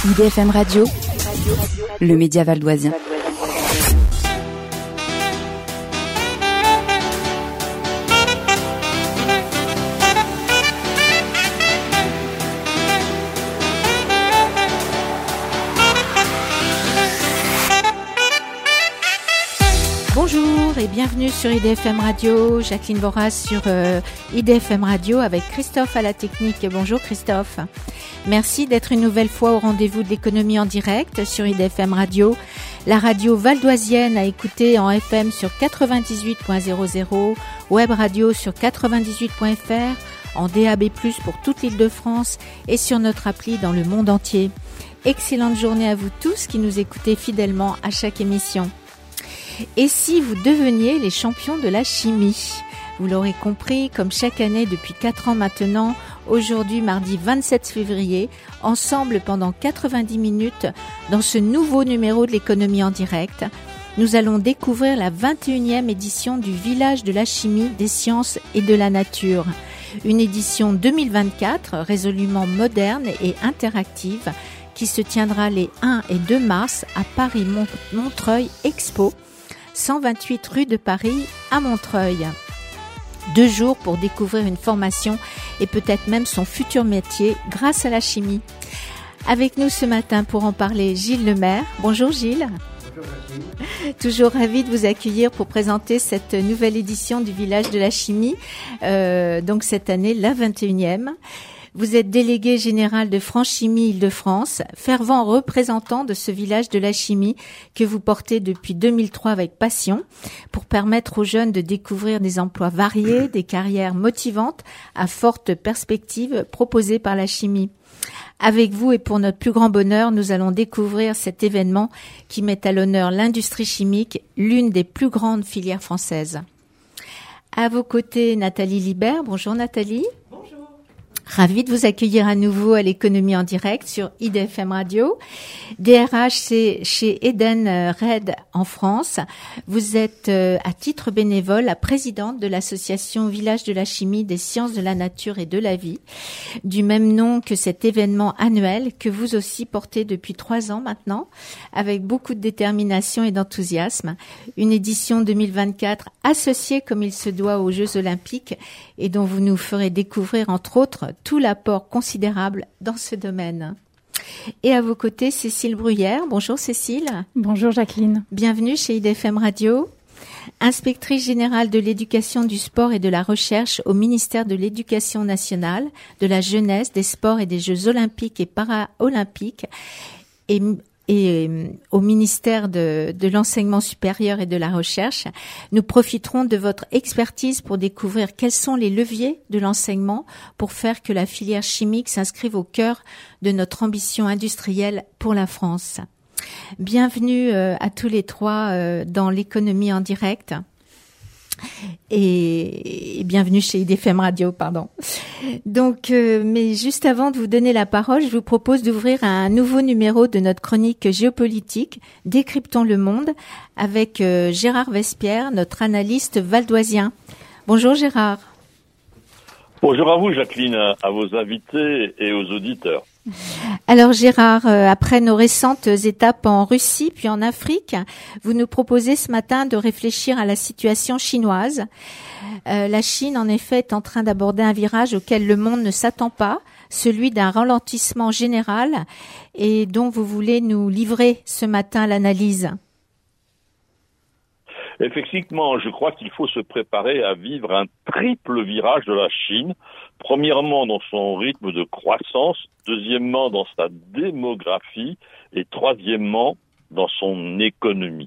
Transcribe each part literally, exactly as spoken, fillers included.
I D F M Radio, le média valdoisien. Bonjour et bienvenue sur I D F M Radio. Jacqueline Voras sur euh, I D F M Radio avec Christophe à la technique. Bonjour Christophe. Merci d'être une nouvelle fois au rendez-vous de l'économie en direct sur I D F M Radio. La radio valdoisienne à écouter en F M sur quatre-vingt-dix-huit point zéro zéro, web radio sur quatre-vingt-dix-huit point F R, en D A B plus, pour toute l'Île-de-France et sur notre appli dans le monde entier. Excellente journée à vous tous qui nous écoutez fidèlement à chaque émission. Et si vous deveniez les champions de la chimie? Vous l'aurez compris, comme chaque année depuis quatre ans maintenant, aujourd'hui mardi vingt-sept février, ensemble pendant quatre-vingt-dix minutes, dans ce nouveau numéro de l'économie en direct, nous allons découvrir la vingt et unième édition du Village de la chimie, des sciences et de la nature. Une édition deux mille vingt-quatre résolument moderne et interactive qui se tiendra les un et deux mars à Paris-Montreuil Expo, cent vingt-huit rue de Paris à Montreuil. Deux jours pour découvrir une formation et peut-être même son futur métier grâce à la chimie. Avec nous ce matin pour en parler, Gilles Lemaire. Bonjour Gilles. Bonjour Jacqueline. Toujours ravi de vous accueillir pour présenter cette nouvelle édition du Village de la chimie, euh, donc cette année la vingt et unième. Vous êtes délégué général de Franchimie Île-de-France, fervent représentant de ce village de la chimie que vous portez depuis deux mille trois avec passion pour permettre aux jeunes de découvrir des emplois variés, des carrières motivantes à forte perspective proposées par la chimie. Avec vous et pour notre plus grand bonheur, nous allons découvrir cet événement qui met à l'honneur l'industrie chimique, l'une des plus grandes filières françaises. À vos côtés, Nathalie Libert. Bonjour Nathalie. Ravi de vous accueillir à nouveau à l'économie en direct sur I D F M Radio. D R H, c'est chez Eden Red en France. Vous êtes à titre bénévole la présidente de l'association Village de la chimie, des sciences de la nature et de la vie, du même nom que cet événement annuel que vous aussi portez depuis trois ans maintenant, avec beaucoup de détermination et d'enthousiasme. Une édition deux mille vingt-quatre associée comme il se doit aux Jeux Olympiques et dont vous nous ferez découvrir entre autres tout l'apport considérable dans ce domaine. Et à vos côtés, Cécile Bruyère. Bonjour Cécile. Bonjour Jacqueline. Bienvenue chez I D F M Radio. Inspectrice générale de l'éducation, du sport et de la recherche au ministère de l'Éducation nationale, de la jeunesse, des sports et des Jeux olympiques et para-olympiques et et au ministère de, de l'enseignement supérieur et de la recherche. Nous profiterons de votre expertise pour découvrir quels sont les leviers de l'enseignement pour faire que la filière chimique s'inscrive au cœur de notre ambition industrielle pour la France. Bienvenue euh, à tous les trois euh, dans l'économie en direct. Et, et bienvenue chez I D F M Radio, pardon. Donc, euh, mais juste avant de vous donner la parole, je vous propose d'ouvrir un nouveau numéro de notre chronique géopolitique, Décryptons le monde, avec euh, Gérard Vespierre, notre analyste valdoisien. Bonjour Gérard. Bonjour à vous Jacqueline, à vos invités et aux auditeurs. Alors Gérard, euh, après nos récentes étapes en Russie puis en Afrique, vous nous proposez ce matin de réfléchir à la situation chinoise. Euh, la Chine, en effet, est en train d'aborder un virage auquel le monde ne s'attend pas, celui d'un ralentissement général et dont vous voulez nous livrer ce matin l'analyse. Effectivement, je crois qu'il faut se préparer à vivre un triple virage de la Chine. Premièrement, dans son rythme de croissance. Deuxièmement, dans sa démographie. Et troisièmement, dans son économie.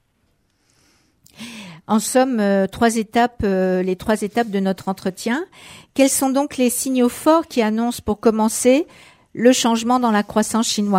En somme, euh, trois étapes, euh, les trois étapes de notre entretien. Quels sont donc les signaux forts qui annoncent, pour commencer, le changement dans la croissance chinoise ?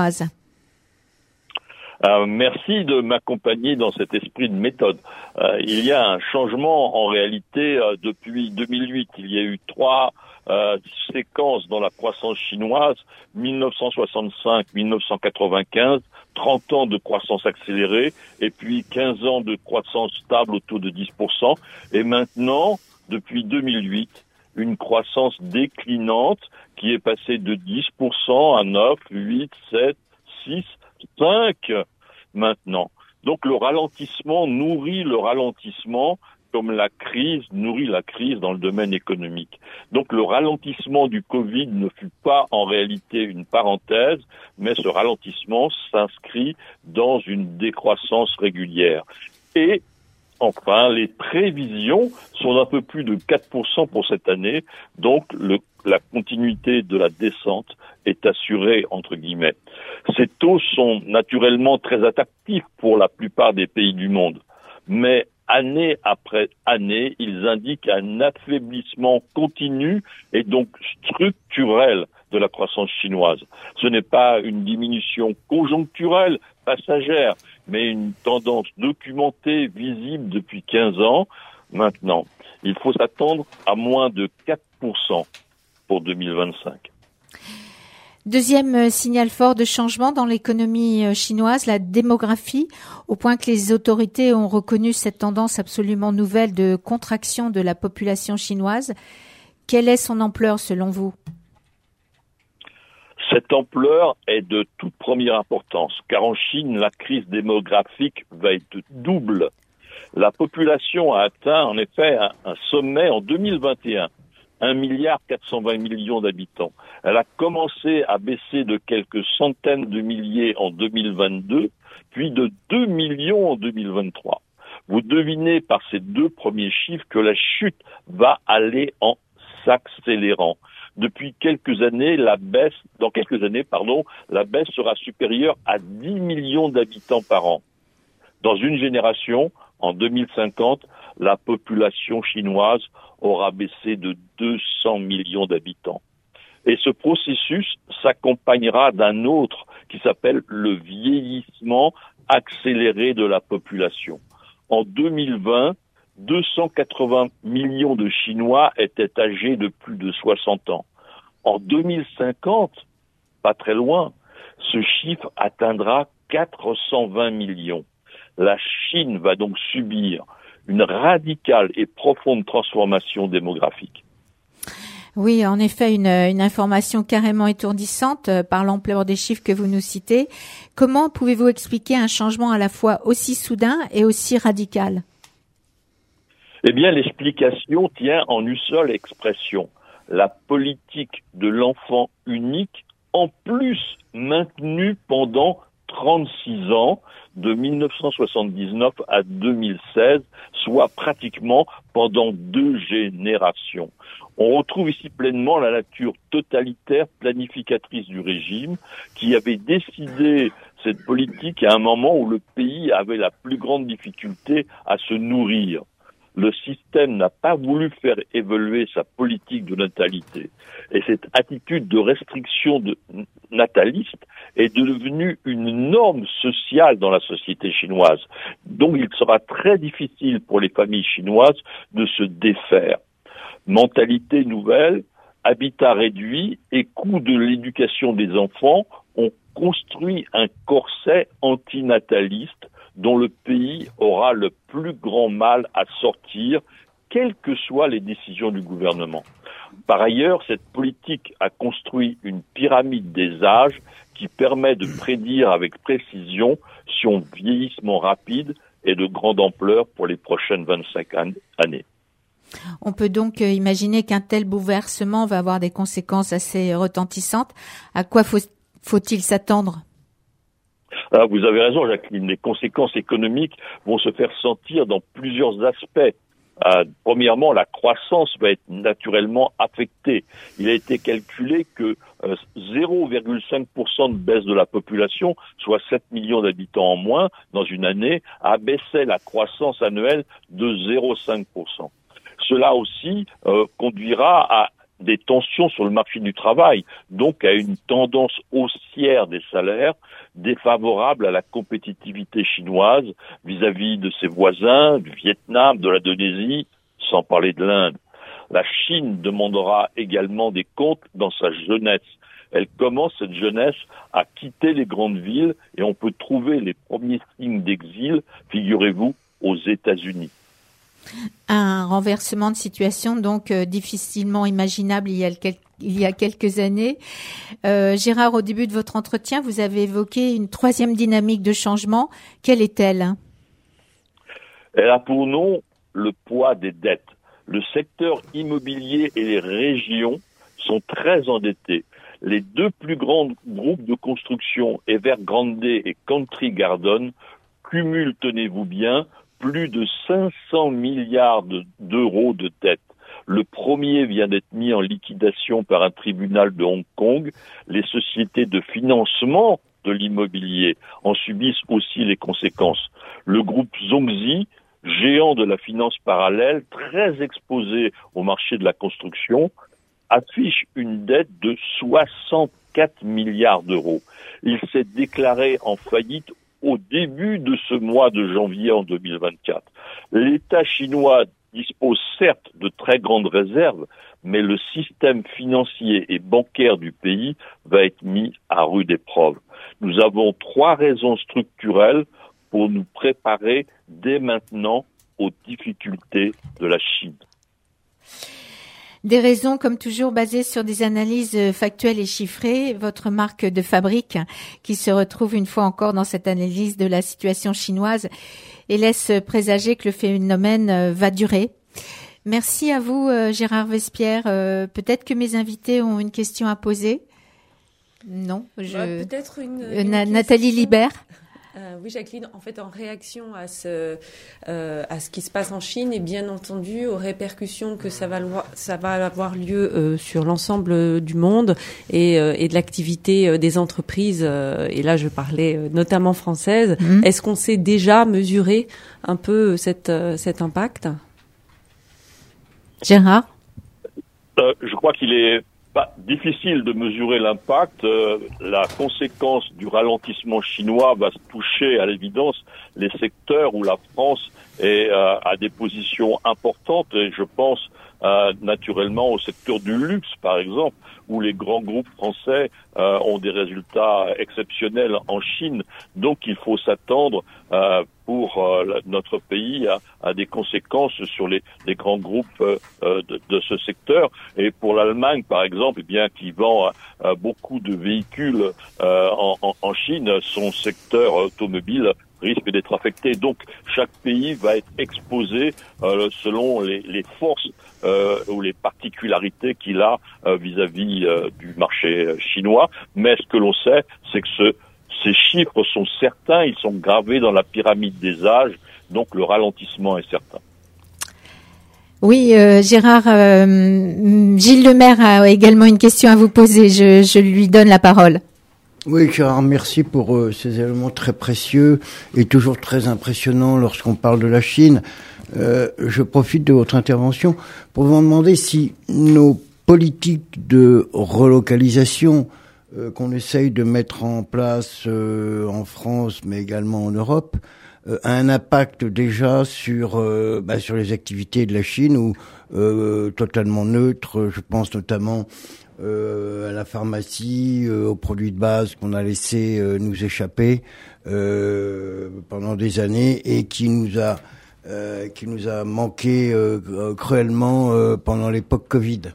Euh, merci de m'accompagner dans cet esprit de méthode. Euh, il y a un changement en réalité euh, depuis deux mille huit. Il y a eu trois euh, séquences dans la croissance chinoise, mille neuf cent soixante-cinq à mille neuf cent quatre-vingt-quinze, trente ans de croissance accélérée et puis quinze ans de croissance stable au taux de dix pour cent. Et maintenant, depuis deux mille huit, une croissance déclinante qui est passée de dix pour cent à neuf, huit, sept, six, cinq maintenant. Donc le ralentissement nourrit le ralentissement, comme la crise nourrit la crise dans le domaine économique. Donc le ralentissement du Covid ne fut pas en réalité une parenthèse, mais ce ralentissement s'inscrit dans une décroissance régulière. Et enfin, les prévisions sont d'un peu plus de quatre pour cent pour cette année, donc le, la continuité de la descente est assurée, entre guillemets. Ces taux sont naturellement très attractifs pour la plupart des pays du monde, mais année après année, ils indiquent un affaiblissement continu et donc structurel de la croissance chinoise. Ce n'est pas une diminution conjoncturelle, passagère, mais une tendance documentée, visible depuis quinze ans maintenant. Il faut s'attendre à moins de quatre pour cent pour deux mille vingt-cinq. Deuxième signal fort de changement dans l'économie chinoise, la démographie, au point que les autorités ont reconnu cette tendance absolument nouvelle de contraction de la population chinoise. Quelle est son ampleur selon vous ? Cette ampleur est de toute première importance, car en Chine, la crise démographique va être double. La population a atteint en effet un, un sommet en deux mille vingt et un. un milliard quatre cent vingt millions d'habitants. Elle a commencé à baisser de quelques centaines de milliers en deux mille vingt-deux, puis de deux millions en deux mille vingt-trois. Vous devinez par ces deux premiers chiffres que la chute va aller en s'accélérant. Depuis quelques années, la baisse, dans quelques années, pardon, la baisse sera supérieure à dix millions d'habitants par an. Dans une génération, en deux mille cinquante, la population chinoise aura baissé de deux cents millions d'habitants. Et ce processus s'accompagnera d'un autre qui s'appelle le vieillissement accéléré de la population. En deux mille vingt, deux cent quatre-vingts millions de Chinois étaient âgés de plus de soixante ans. En deux mille cinquante, pas très loin, ce chiffre atteindra quatre cent vingt millions. La Chine va donc subir une radicale et profonde transformation démographique. Oui, en effet, une, une information carrément étourdissante euh, par l'ampleur des chiffres que vous nous citez. Comment pouvez-vous expliquer un changement à la fois aussi soudain et aussi radical ? Eh bien, l'explication tient en une seule expression. La politique de l'enfant unique, en plus maintenue pendant trente-six ans, de mille neuf cent soixante-dix-neuf à deux mille seize, soit pratiquement pendant deux générations. On retrouve ici pleinement la nature totalitaire planificatrice du régime qui avait décidé cette politique à un moment où le pays avait la plus grande difficulté à se nourrir. Le système n'a pas voulu faire évoluer sa politique de natalité. Et cette attitude de restriction de nataliste est devenue une norme sociale dans la société chinoise. Donc il sera très difficile pour les familles chinoises de se défaire. Mentalité nouvelle, habitat réduit et coût de l'éducation des enfants ont construit un corset antinataliste dont le pays aura le plus grand mal à sortir, quelles que soient les décisions du gouvernement. Par ailleurs, cette politique a construit une pyramide des âges qui permet de prédire avec précision son vieillissement rapide et de grande ampleur pour les prochaines vingt-cinq années. On peut donc imaginer qu'un tel bouleversement va avoir des conséquences assez retentissantes. À quoi faut, faut-il s'attendre ? Ah, vous avez raison, Jacqueline. Les conséquences économiques vont se faire sentir dans plusieurs aspects. Euh, premièrement, la croissance va être naturellement affectée. Il a été calculé que euh, zéro virgule cinq pour cent de baisse de la population, soit sept millions d'habitants en moins dans une année, abaissait la croissance annuelle de zéro virgule cinq pour cent. Cela aussi euh, conduira à des tensions sur le marché du travail, donc à une tendance haussière des salaires défavorable à la compétitivité chinoise vis-à-vis de ses voisins, du Vietnam, de l'Indonésie, sans parler de l'Inde. La Chine demandera également des comptes dans sa jeunesse. Elle commence, cette jeunesse, à quitter les grandes villes et on peut trouver les premiers signes d'exil, figurez-vous, aux États-Unis. Un renversement de situation donc euh, difficilement imaginable il y a, quel- il y a quelques années. Euh, Gérard, au début de votre entretien, vous avez évoqué une troisième dynamique de changement. Quelle est-elle? Elle a pour nom le poids des dettes. Le secteur immobilier et les régions sont très endettés. Les deux plus grands groupes de construction, Evergrande et Country Garden, cumulent, tenez-vous bien, plus de cinq cents milliards d'euros de dettes. Le premier vient d'être mis en liquidation par un tribunal de Hong Kong. Les sociétés de financement de l'immobilier en subissent aussi les conséquences. Le groupe Zongzi, géant de la finance parallèle, très exposé au marché de la construction, affiche une dette de soixante-quatre milliards d'euros. Il s'est déclaré en faillite au début de ce mois de janvier en deux mille vingt-quatre. L'État chinois dispose certes de très grandes réserves, mais le système financier et bancaire du pays va être mis à rude épreuve. Nous avons trois raisons structurelles pour nous préparer dès maintenant aux difficultés de la Chine. Des raisons, comme toujours, basées sur des analyses factuelles et chiffrées. Votre marque de fabrique qui se retrouve une fois encore dans cette analyse de la situation chinoise et laisse présager que le phénomène va durer. Merci à vous, Gérard Vespierre. Peut-être que mes invités ont une question à poser. Non, je... bah, peut-être une, une une Nathalie question. Libert. Euh, oui, Jacqueline, en fait, en réaction à ce, euh, à ce qui se passe en Chine et bien entendu aux répercussions que ça va, ça va avoir lieu euh, sur l'ensemble du monde et, euh, et de l'activité des entreprises, euh, et là je parlais notamment françaises, mmh. Est-ce qu'on sait déjà mesurer un peu cette, cet impact? Gérard? euh, Je crois qu'il est Bah, difficile de mesurer l'impact. Euh, la conséquence du ralentissement chinois va se toucher à l'évidence les secteurs où la France est euh, à des positions importantes, et je pense euh, naturellement au secteur du luxe par exemple, où les grands groupes français euh, ont des résultats exceptionnels en Chine. Donc il faut s'attendre euh, pour euh, notre pays à, à des conséquences sur les, les grands groupes euh, de, de ce secteur. Et pour l'Allemagne, par exemple, eh bien, qui vend euh, beaucoup de véhicules euh, en, en, en Chine, son secteur automobile risque d'être affecté. Donc chaque pays va être exposé euh, selon les, les forces euh, ou les particularités qu'il a euh, vis-à-vis euh, du marché chinois. Mais ce que l'on sait, c'est que ce, ces chiffres sont certains, ils sont gravés dans la pyramide des âges, donc le ralentissement est certain. Oui, euh, Gérard, euh, Gilles Lemaire a également une question à vous poser. Je, je lui donne la parole. Oui, Gérard, merci pour euh, ces éléments très précieux et toujours très impressionnants lorsqu'on parle de la Chine. Euh, je profite de votre intervention pour vous demander si nos politiques de relocalisation euh, qu'on essaye de mettre en place euh, en France, mais également en Europe, euh, a un impact déjà sur euh, bah, sur les activités de la Chine, ou euh, totalement neutre. Je pense notamment Euh, à la pharmacie, euh, aux produits de base qu'on a laissé euh, nous échapper euh, pendant des années et qui nous a euh, qui nous a manqué euh, cruellement euh, pendant l'époque Covid.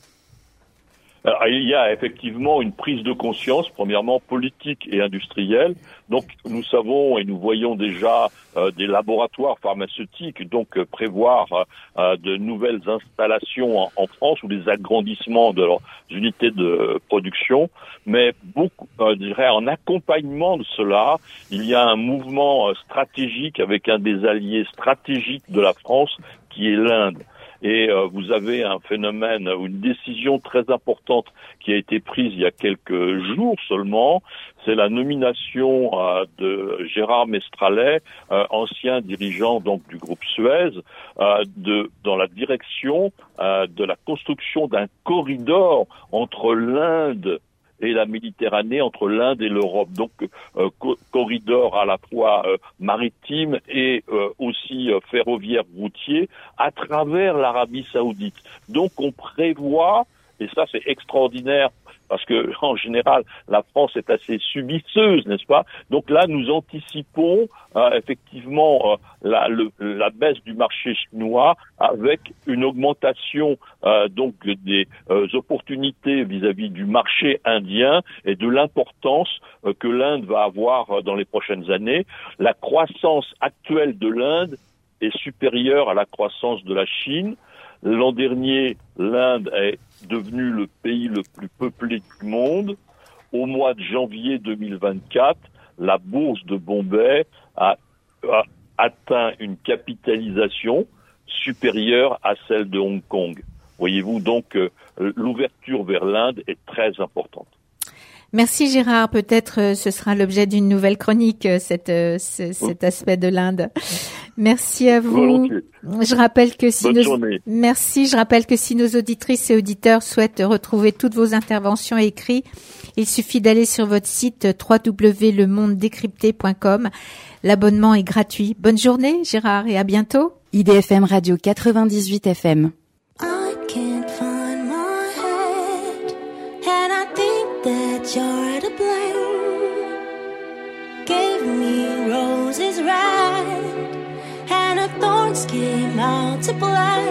Alors, il y a effectivement une prise de conscience, premièrement politique et industrielle. Donc nous savons et nous voyons déjà euh, des laboratoires pharmaceutiques donc euh, prévoir euh, de nouvelles installations en, en France ou des agrandissements de leurs unités de production. Mais beaucoup, euh, je dirais, en accompagnement de cela, il y a un mouvement euh, stratégique avec un des alliés stratégiques de la France qui est l'Inde. Et euh, vous avez un phénomène ou une décision très importante qui a été prise il y a quelques jours seulement. C'est la nomination euh, de Gérard Mestralet, euh, ancien dirigeant donc du groupe Suez, euh, de dans la direction euh, de la construction d'un corridor entre l'Inde et la Méditerranée, entre l'Inde et l'Europe. Donc, euh, co- corridor à la fois euh, maritime et euh, aussi euh, ferroviaire routier à travers l'Arabie Saoudite. Donc, on prévoit, et ça c'est extraordinaire, parce que en général, la France est assez subisseuse, n'est-ce pas? Donc là, nous anticipons euh, effectivement euh, la, le, la baisse du marché chinois avec une augmentation euh, donc des euh, opportunités vis-à-vis du marché indien et de l'importance euh, que l'Inde va avoir euh, dans les prochaines années. La croissance actuelle de l'Inde est supérieure à la croissance de la Chine. L'an dernier, l'Inde est devenue le pays le plus peuplé du monde. Au mois de janvier deux mille vingt-quatre, la bourse de Bombay a, a atteint une capitalisation supérieure à celle de Hong Kong. Voyez-vous, donc euh, l'ouverture vers l'Inde est très importante. Merci Gérard, peut-être euh, ce sera l'objet d'une nouvelle chronique, euh, cette, euh, ce, cet aspect de l'Inde. Merci à vous. Volontiers. Je rappelle que si Bonne nos journée. Merci, je rappelle que si nos auditrices et auditeurs souhaitent retrouver toutes vos interventions écrites, il suffit d'aller sur votre site w w w point le monde décrypté point com. L'abonnement est gratuit. Bonne journée Gérard et à bientôt. I D F M Radio quatre-vingt-dix-huit F M. I can't find my head, and I think that you're to blame. Gave me roses red, and her thorns came out to play.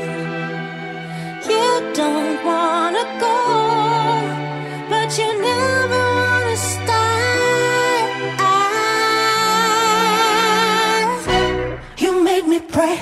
You don't wanna go, but you never wanna stay. You made me pray.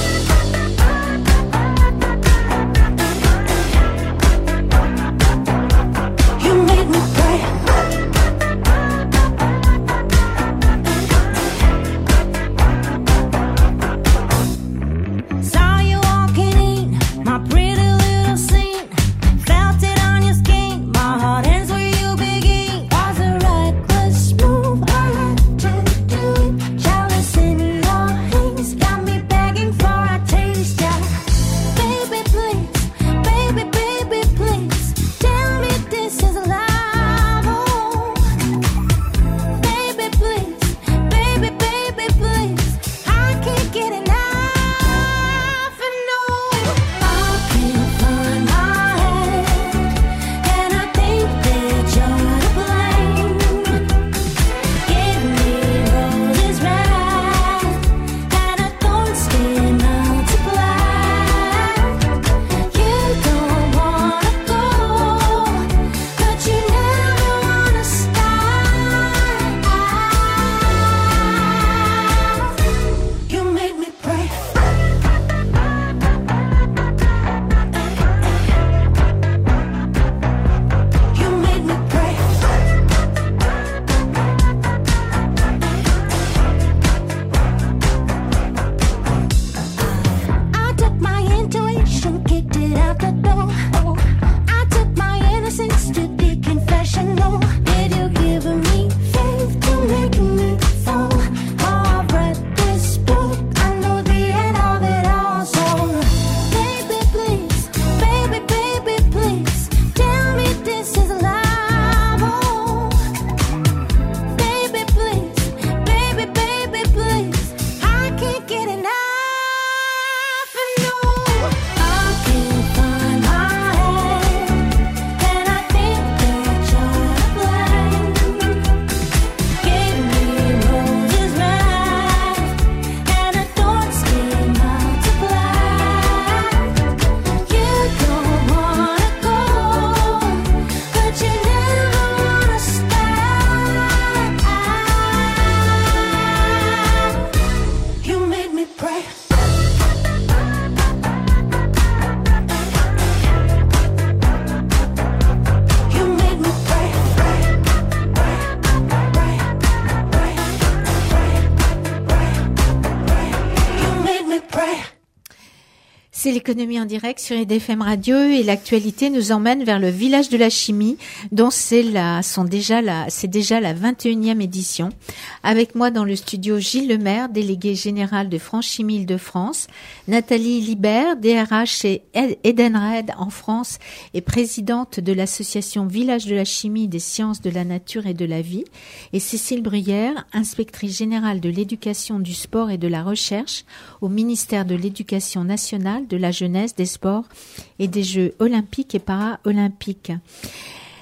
C'est l'économie en direct sur I D F M Radio et l'actualité nous emmène vers le village de la chimie dont c'est la, sont déjà la, c'est déjà la vingt et unième édition. Avec moi dans le studio Gilles Lemaire, délégué général de France Chimie Île-de-France, Nathalie Libert, D R H chez Edenred en France et présidente de l'association Village de la chimie des sciences de la nature et de la vie, et Cécile Bruyère, inspectrice générale de l'éducation, du sport et de la recherche au ministère de l'Éducation nationale, de la jeunesse, des sports et des Jeux olympiques et para-olympiques.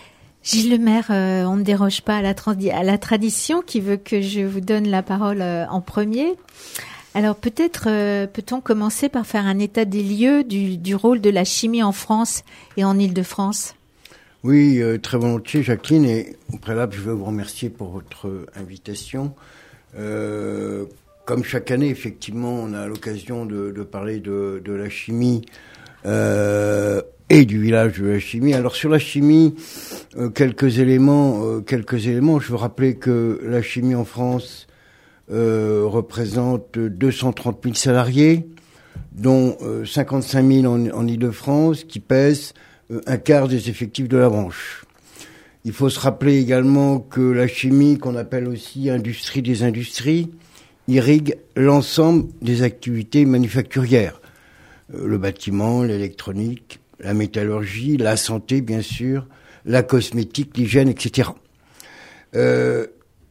Gilles Lemaire, euh, on ne déroge pas à la, tradi- à la tradition qui veut que je vous donne la parole euh, en premier. Alors peut-être euh, peut-on commencer par faire un état des lieux du, du rôle de la chimie en France et en Île-de-France ? Oui, euh, très volontiers, Jacqueline. Et au préalable, je veux vous remercier pour votre invitation. Euh, comme chaque année, effectivement, on a l'occasion de, de parler de, de la chimie euh, et du village de la chimie. Alors sur la chimie, euh, quelques éléments, euh, quelques éléments. Je veux rappeler que la chimie en France euh, représente deux cent trente mille salariés, dont euh, cinquante-cinq mille en, en Île-de-France, qui pèsent euh, un quart des effectifs de la branche. Il faut se rappeler également que la chimie, qu'on appelle aussi industrie des industries, irrigue l'ensemble des activités manufacturières. Euh, le bâtiment, l'électronique, la métallurgie, la santé, bien sûr, la cosmétique, l'hygiène, et cetera. Euh,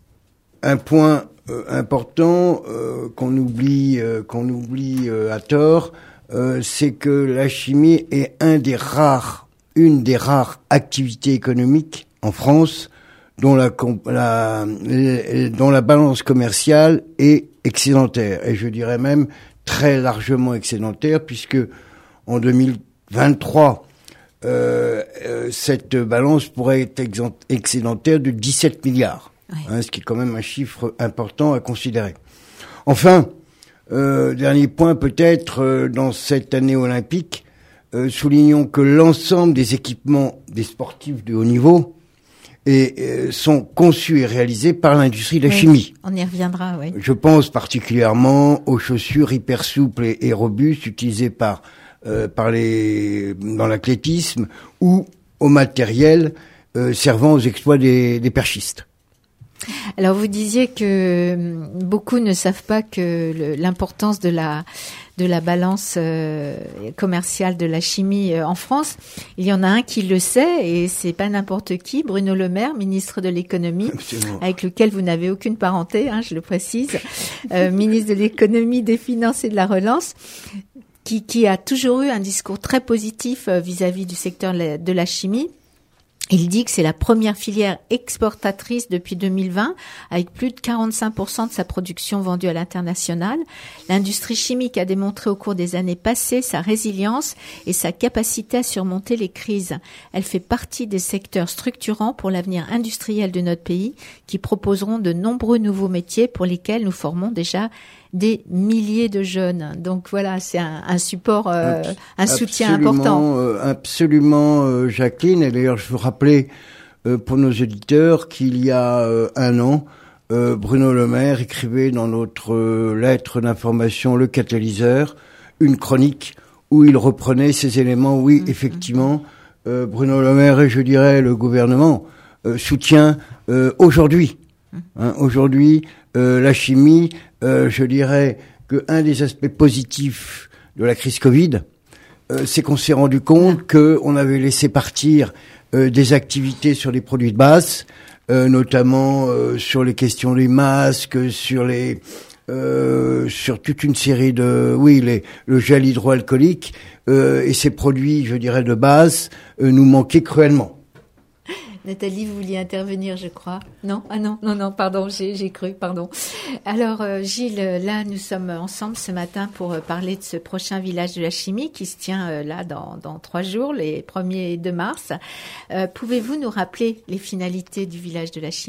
un point euh, important euh, qu'on oublie, euh, qu'on oublie euh, à tort, euh, c'est que la chimie est un des rares, une des rares activités économiques en France dont la, la, dont la balance commerciale est excédentaire. Et je dirais même très largement excédentaire, puisque en deux mille vingt-trois, euh, euh, cette balance pourrait être excédentaire de dix-sept milliards, oui. hein, ce qui est quand même un chiffre important à considérer. Enfin, euh, dernier point peut-être, euh, dans cette année olympique, euh, soulignons que l'ensemble des équipements des sportifs de haut niveau et euh, sont conçus et réalisés par l'industrie de la oui, chimie. On y reviendra, oui. Je pense particulièrement aux chaussures hyper souples et, et robustes utilisées par euh, par les dans l'athlétisme ou au matériel euh, servant aux exploits des, des perchistes. Alors vous disiez que beaucoup ne savent pas que le, l'importance de la de la balance euh, commerciale de la chimie euh, en France. Il y en a un qui le sait et c'est pas n'importe qui, Bruno Le Maire, ministre de l'économie, Absolument. Avec lequel vous n'avez aucune parenté, hein, je le précise, euh, ministre de l'économie, des finances et de la relance, qui qui a toujours eu un discours très positif euh, vis-à-vis du secteur de la, de la chimie. Il dit que c'est la première filière exportatrice depuis deux mille vingt, avec plus de quarante-cinq pour cent de sa production vendue à l'international. L'industrie chimique a démontré au cours des années passées sa résilience et sa capacité à surmonter les crises. Elle fait partie des secteurs structurants pour l'avenir industriel de notre pays, qui proposeront de nombreux nouveaux métiers pour lesquels nous formons déjà des milliers de jeunes. Donc voilà, c'est un, un support, euh, un soutien important. Euh, absolument, euh, Jacqueline. Et d'ailleurs, je veux rappeler euh, pour nos auditeurs qu'il y a euh, un an, euh, Bruno Le Maire écrivait dans notre euh, lettre d'information Le Catalyseur une chronique où il reprenait ces éléments. Oui, mmh, effectivement, euh, Bruno Le Maire et je dirais le gouvernement euh, soutient euh, aujourd'hui, hein, aujourd'hui euh, la chimie. Euh, je dirais que un des aspects positifs de la crise Covid, euh, c'est qu'on s'est rendu compte que on avait laissé partir euh, des activités sur les produits de base, euh, notamment euh, sur les questions des masques, sur les euh, sur toute une série de oui les le gel hydroalcoolique euh, et ces produits, je dirais de base, euh, nous manquaient cruellement. Nathalie, vous vouliez intervenir, je crois. Non, ah non, non, non, pardon, j'ai, j'ai cru, pardon. Alors, euh, Gilles, là, nous sommes ensemble ce matin pour euh, parler de ce prochain village de la chimie qui se tient euh, là dans, dans trois jours, les premier et deux mars. Euh, pouvez-vous nous rappeler les finalités du village de la chimie ?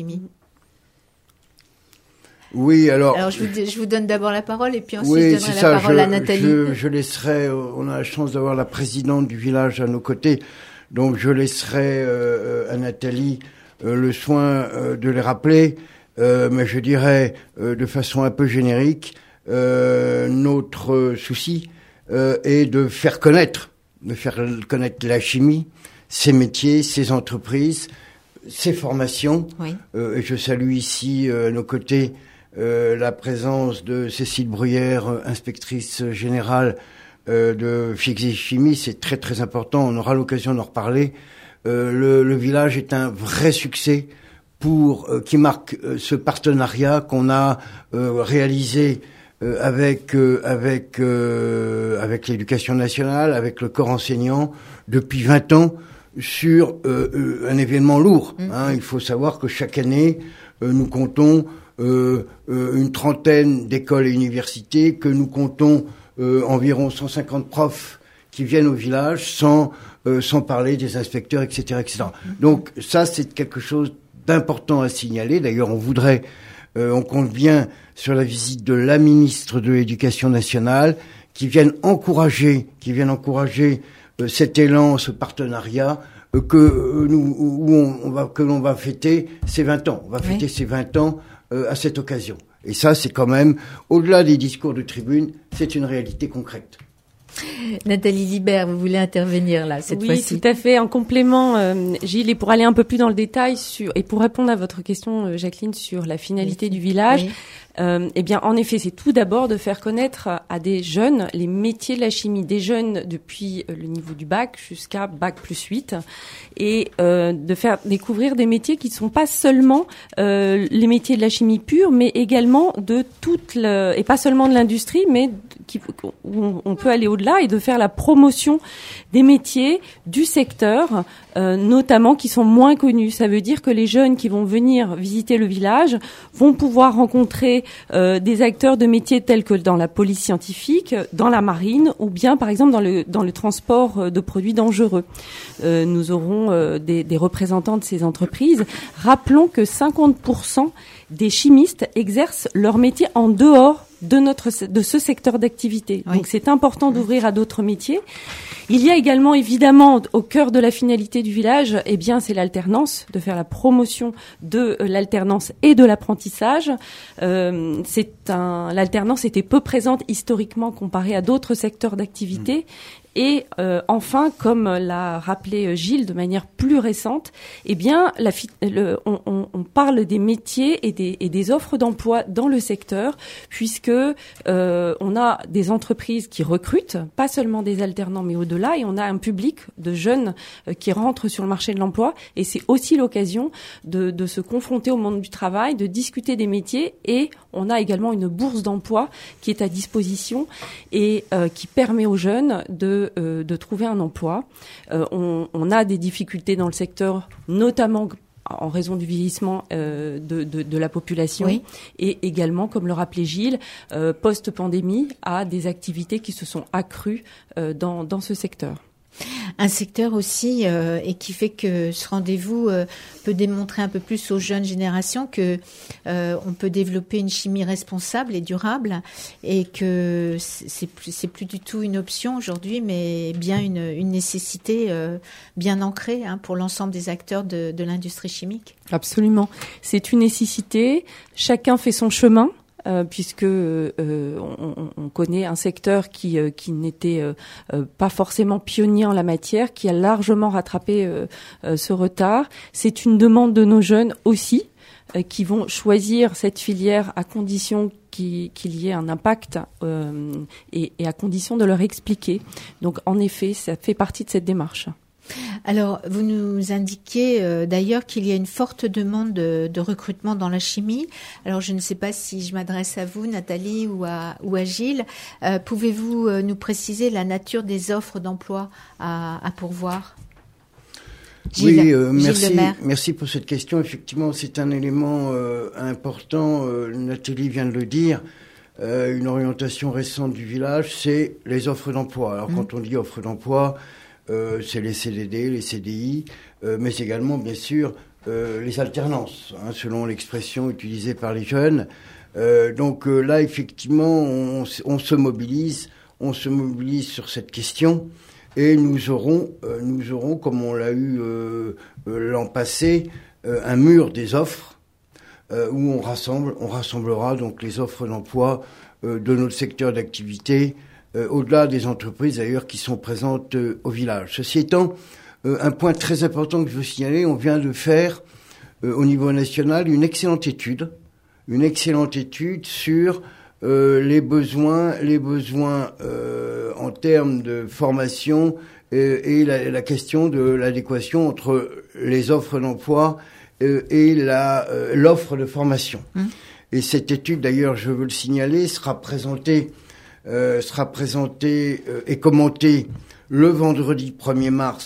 Oui, alors. Alors, je vous, je vous donne d'abord la parole et puis ensuite oui, je donnerai la ça, parole je, à Nathalie. Je, je laisserai, on a la chance d'avoir la présidente du village à nos côtés. Donc je laisserai euh, à Nathalie euh, le soin euh, de les rappeler, euh, mais je dirais euh, de façon un peu générique, euh, notre souci euh, est de faire connaître, de faire connaître la chimie, ses métiers, ses entreprises, ses formations. Oui. Euh, et je salue ici euh, à nos côtés euh, la présence de Cécile Bruyère, inspectrice générale Euh, de physique-chimie, c'est très très important. On aura l'occasion d'en reparler. Euh, le, le village est un vrai succès pour euh, qui marque euh, ce partenariat qu'on a euh, réalisé euh, avec euh, avec euh, avec l'éducation nationale, avec le corps enseignant depuis vingt ans. sur euh, euh, un événement lourd. Mmh. Hein. Il faut savoir que chaque année, euh, nous comptons euh, euh, une trentaine d'écoles et universités, que nous comptons euh, environ cent cinquante profs qui viennent au village, sans euh, sans parler des inspecteurs, et cetera, et cetera. Mmh. Donc ça, c'est quelque chose d'important à signaler. D'ailleurs, on voudrait, euh, on compte bien sur la visite de la ministre de l'Éducation nationale, qui viennent encourager, qui viennent encourager euh, cet élan, ce partenariat euh, que euh, nous, où on, on va, que l'on va fêter ces vingt ans. On va fêter oui. ces vingt ans euh, à cette occasion. Et ça, c'est quand même, au-delà des discours de tribune, c'est une réalité concrète. Nathalie Libert, vous voulez intervenir là cette oui, fois-ci? Oui, tout à fait. En complément, euh, Gilles, et pour aller un peu plus dans le détail sur et pour répondre à votre question, euh, Jacqueline, sur la finalité oui. du village. Oui. Euh, eh bien, en effet, c'est tout d'abord de faire connaître à des jeunes les métiers de la chimie, des jeunes depuis le niveau du bac jusqu'à bac plus huit, et euh, de faire découvrir des métiers qui ne sont pas seulement euh, les métiers de la chimie pure, mais également de toute le, et pas seulement de l'industrie, mais qui, où on peut aller au-delà et de faire la promotion des métiers du secteur, euh, notamment qui sont moins connus. Ça veut dire que les jeunes qui vont venir visiter le village vont pouvoir rencontrer Euh, des acteurs de métiers tels que dans la police scientifique, dans la marine ou bien par exemple dans le dans le transport de produits dangereux. Euh, nous aurons euh, des, des représentants de ces entreprises. Rappelons que cinquante pour cent des chimistes exercent leur métier en dehors de notre de ce secteur d'activité. Oui. Donc c'est important d'ouvrir à d'autres métiers. Il y a également évidemment au cœur de la finalité du village, eh bien c'est l'alternance, de faire la promotion de l'alternance et de l'apprentissage. Euh, c'est un l'alternance était peu présente historiquement comparée à d'autres secteurs d'activité. Mmh. Et euh, enfin, comme l'a rappelé Gilles de manière plus récente, eh bien, la, le, on, on, on parle des métiers et des, et des offres d'emploi dans le secteur, puisque euh, on a des entreprises qui recrutent, pas seulement des alternants, mais au-delà, et on a un public de jeunes euh, qui rentrent sur le marché de l'emploi. Et c'est aussi l'occasion de, de se confronter au monde du travail, de discuter des métiers, et on a également une bourse d'emploi qui est à disposition et euh, qui permet aux jeunes de Euh, de trouver un emploi. Euh, on, on a des difficultés dans le secteur, notamment en raison du vieillissement euh, de, de, de la population, oui. Et également, comme le rappelait Gilles, euh, post-pandémie, à des activités qui se sont accrues euh, dans, dans ce secteur. Un secteur aussi euh, et qui fait que ce rendez-vous euh, peut démontrer un peu plus aux jeunes générations que euh, on peut développer une chimie responsable et durable et que c'est plus, c'est plus du tout une option aujourd'hui, mais bien une, une nécessité euh, bien ancrée hein, pour l'ensemble des acteurs de, de l'industrie chimique. Absolument, c'est une nécessité. Chacun fait son chemin. Euh, puisque euh, on, on connaît un secteur qui, euh, qui n'était euh, pas forcément pionnier en la matière, qui a largement rattrapé euh, euh, ce retard. C'est une demande de nos jeunes aussi, euh, qui vont choisir cette filière à condition qu'il, qu'il y ait un impact euh, et, et à condition de leur expliquer. Donc en effet, ça fait partie de cette démarche. Alors, vous nous indiquez euh, d'ailleurs qu'il y a une forte demande de, de recrutement dans la chimie. Alors, je ne sais pas si je m'adresse à vous, Nathalie, ou à, ou à Gilles. Euh, pouvez-vous euh, nous préciser la nature des offres d'emploi à, à pourvoir ? Gilles, oui, euh, merci, merci pour cette question. Effectivement, c'est un élément euh, important. Euh, Nathalie vient de le dire. Euh, une orientation récente du village, c'est les offres d'emploi. Alors, mmh. quand on dit offres d'emploi, Euh, c'est les C D D, les C D I, euh, mais également, bien sûr, euh, les alternances, hein, selon l'expression utilisée par les jeunes. Euh, donc euh, là, effectivement, on, on se mobilise, on se mobilise sur cette question, et nous aurons, euh, nous aurons, comme on l'a eu euh, euh, l'an passé, euh, un mur des offres euh, où on rassemble, on rassemblera donc les offres d'emploi euh, de notre secteur d'activité. Euh, au-delà des entreprises d'ailleurs qui sont présentes euh, au village. Ceci étant, euh, un point très important que je veux signaler, on vient de faire euh, au niveau national une excellente étude, une excellente étude sur euh, les besoins, les besoins euh, en termes de formation euh, et la, la question de l'adéquation entre les offres d'emploi euh, et la, euh, l'offre de formation. Mmh. Et cette étude, d'ailleurs, je veux le signaler, sera présentée Euh, sera présenté euh, et commenté le vendredi premier mars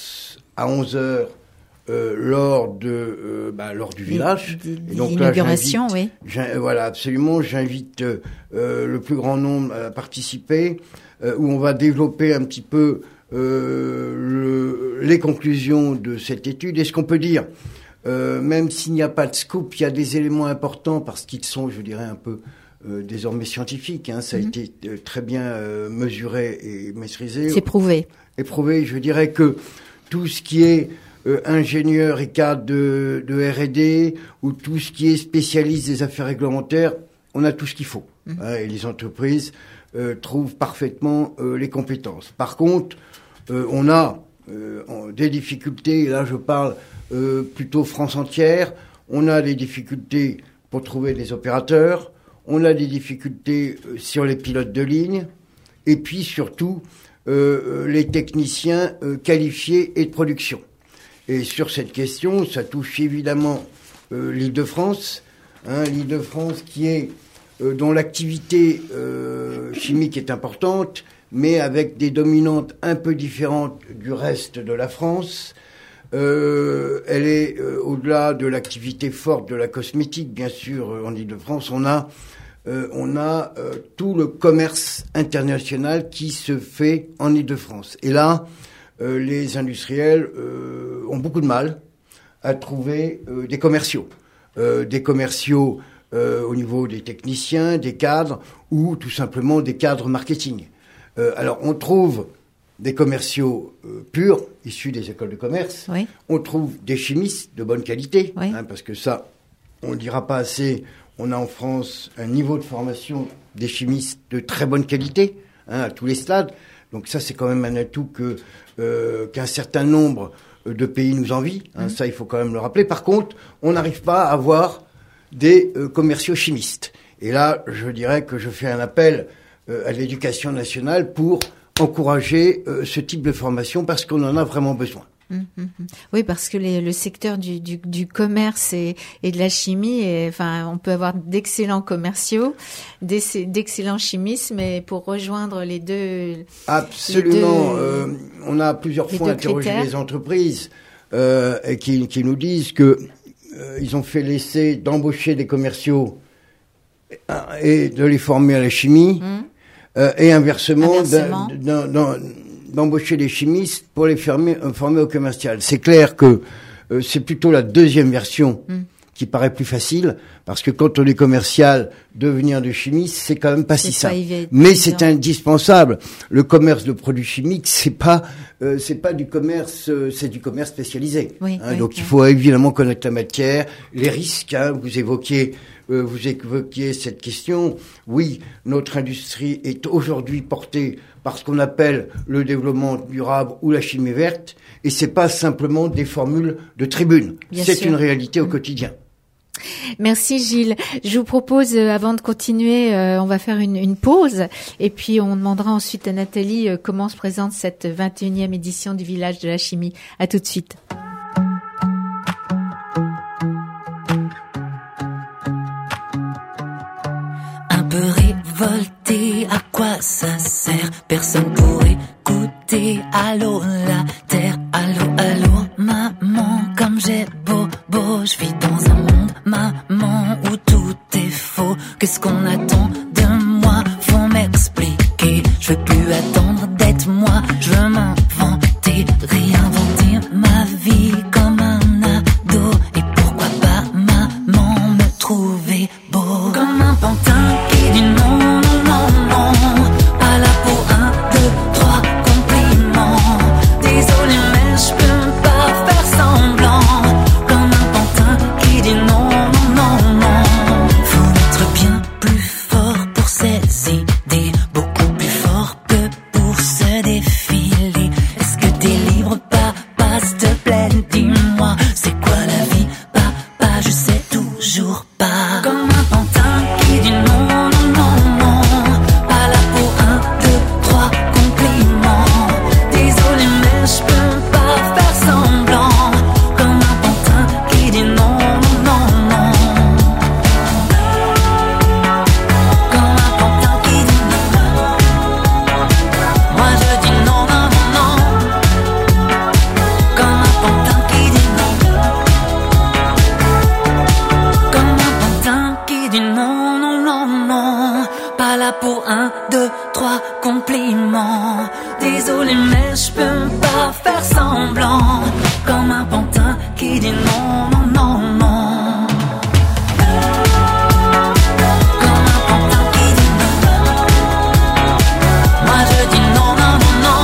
à onze heures euh, lors de euh, bah, lors du village. Et donc l'inauguration, oui. Voilà, absolument. J'invite euh, le plus grand nombre à participer, euh, où on va développer un petit peu euh, le, les conclusions de cette étude. Et ce qu'on peut dire, euh, même s'il n'y a pas de scoop, il y a des éléments importants parce qu'ils sont, je dirais, un peu euh, désormais scientifiques. Hein. Ça a mmh. été euh, très bien euh, mesuré et maîtrisé. C'est prouvé. Éprouvé. Je dirais que tout ce qui est Euh, ingénieur et cadre de, de R et D ou tout ce qui est spécialiste des affaires réglementaires, on a tout ce qu'il faut. Mmh. Hein, et les entreprises euh, trouvent parfaitement euh, les compétences. Par contre, euh, on a euh, des difficultés, et là je parle euh, plutôt France entière, on a des difficultés pour trouver des opérateurs, on a des difficultés euh, sur les pilotes de ligne, et puis surtout euh, les techniciens euh, qualifiés et de production. Et sur cette question, ça touche évidemment euh, l'Île-de-France, hein, l'Île-de-France qui est euh, dont l'activité euh, chimique est importante, mais avec des dominantes un peu différentes du reste de la France. Euh, elle est euh, au-delà de l'activité forte de la cosmétique, bien sûr, euh, en Île-de-France, on a euh, on a euh, tout le commerce international qui se fait en Île-de-France. Et là, Euh, les industriels euh, ont beaucoup de mal à trouver euh, des commerciaux. Euh, des commerciaux euh, au niveau des techniciens, des cadres, ou tout simplement des cadres marketing. Euh, alors, on trouve des commerciaux euh, purs, issus des écoles de commerce. Oui. On trouve des chimistes de bonne qualité, oui. hein, parce que ça, on ne le dira pas assez, on a en France un niveau de formation des chimistes de très bonne qualité, hein, à tous les stades. Donc ça, c'est quand même un atout que euh, qu'un certain nombre de pays nous envient. Hein, mmh. Ça, il faut quand même le rappeler. Par contre, on n'arrive pas à avoir des euh, commerciaux chimistes. Et là, je dirais que je fais un appel euh, à l'éducation nationale pour encourager euh, ce type de formation parce qu'on en a vraiment besoin. Mmh, mmh. Oui, parce que les, le secteur du, du, du commerce et, et de la chimie, et, enfin, on peut avoir d'excellents commerciaux, d'excellents chimistes, mais pour rejoindre les deux... Absolument. Les deux, euh, on a plusieurs fois interrogé critères. les entreprises euh, et qui, qui nous disent que euh, ils ont fait l'essai d'embaucher des commerciaux et de les former à la chimie, mmh. euh, et inversement, inversement. D'un, d'un, d'embaucher des chimistes pour les former, euh, former au commercial. C'est clair que euh, c'est plutôt la deuxième version mm. qui paraît plus facile, parce que quand on est commercial, devenir de chimiste, c'est quand même pas c'est si simple. Mais c'est indispensable. Le commerce de produits chimiques, c'est pas euh, c'est pas du commerce, euh, c'est du commerce spécialisé. Oui, hein, oui, donc oui. il faut évidemment connaître la matière, les risques. Hein, vous évoquiez euh, vous évoquiez cette question. Oui, notre industrie est aujourd'hui portée par ce qu'on appelle le développement durable ou la chimie verte, et c'est pas simplement des formules de tribune. Bien c'est sûr. Une réalité au mmh. quotidien. Merci Gilles. Je vous propose, euh, avant de continuer, euh, on va faire une, une pause, et puis on demandera ensuite à Nathalie euh, comment se présente cette vingt et unième édition du Village de la Chimie. À tout de suite. Un peu révolté, à quoi ça sert? Personne pour écouter. Allô la terre, allô, allô, maman, comme j'ai beau, beau, je vis dans un monde, maman, où tout est faux. Qu'est-ce qu'on attend de moi? Faut m'expliquer. Je veux plus attendre d'être moi, je veux m'inventer, réinventer ma vie comme un ado. Et pourquoi pas, maman, me trouver beau comme un pantin qui dit non, non, non, non. Pas là pour un, deux, trois compliments. Désolé mais je peux pas faire semblant. Comme un pantin qui dit non, non, non, non. Faut être bien plus fort pour ses idées, beaucoup plus fort que pour pas là pour un, deux, trois compliments. Désolé mais je peux pas faire semblant. Comme un pantin qui dit non, non, non, non. Comme un pantin qui dit non. Moi je dis non, non, non, non.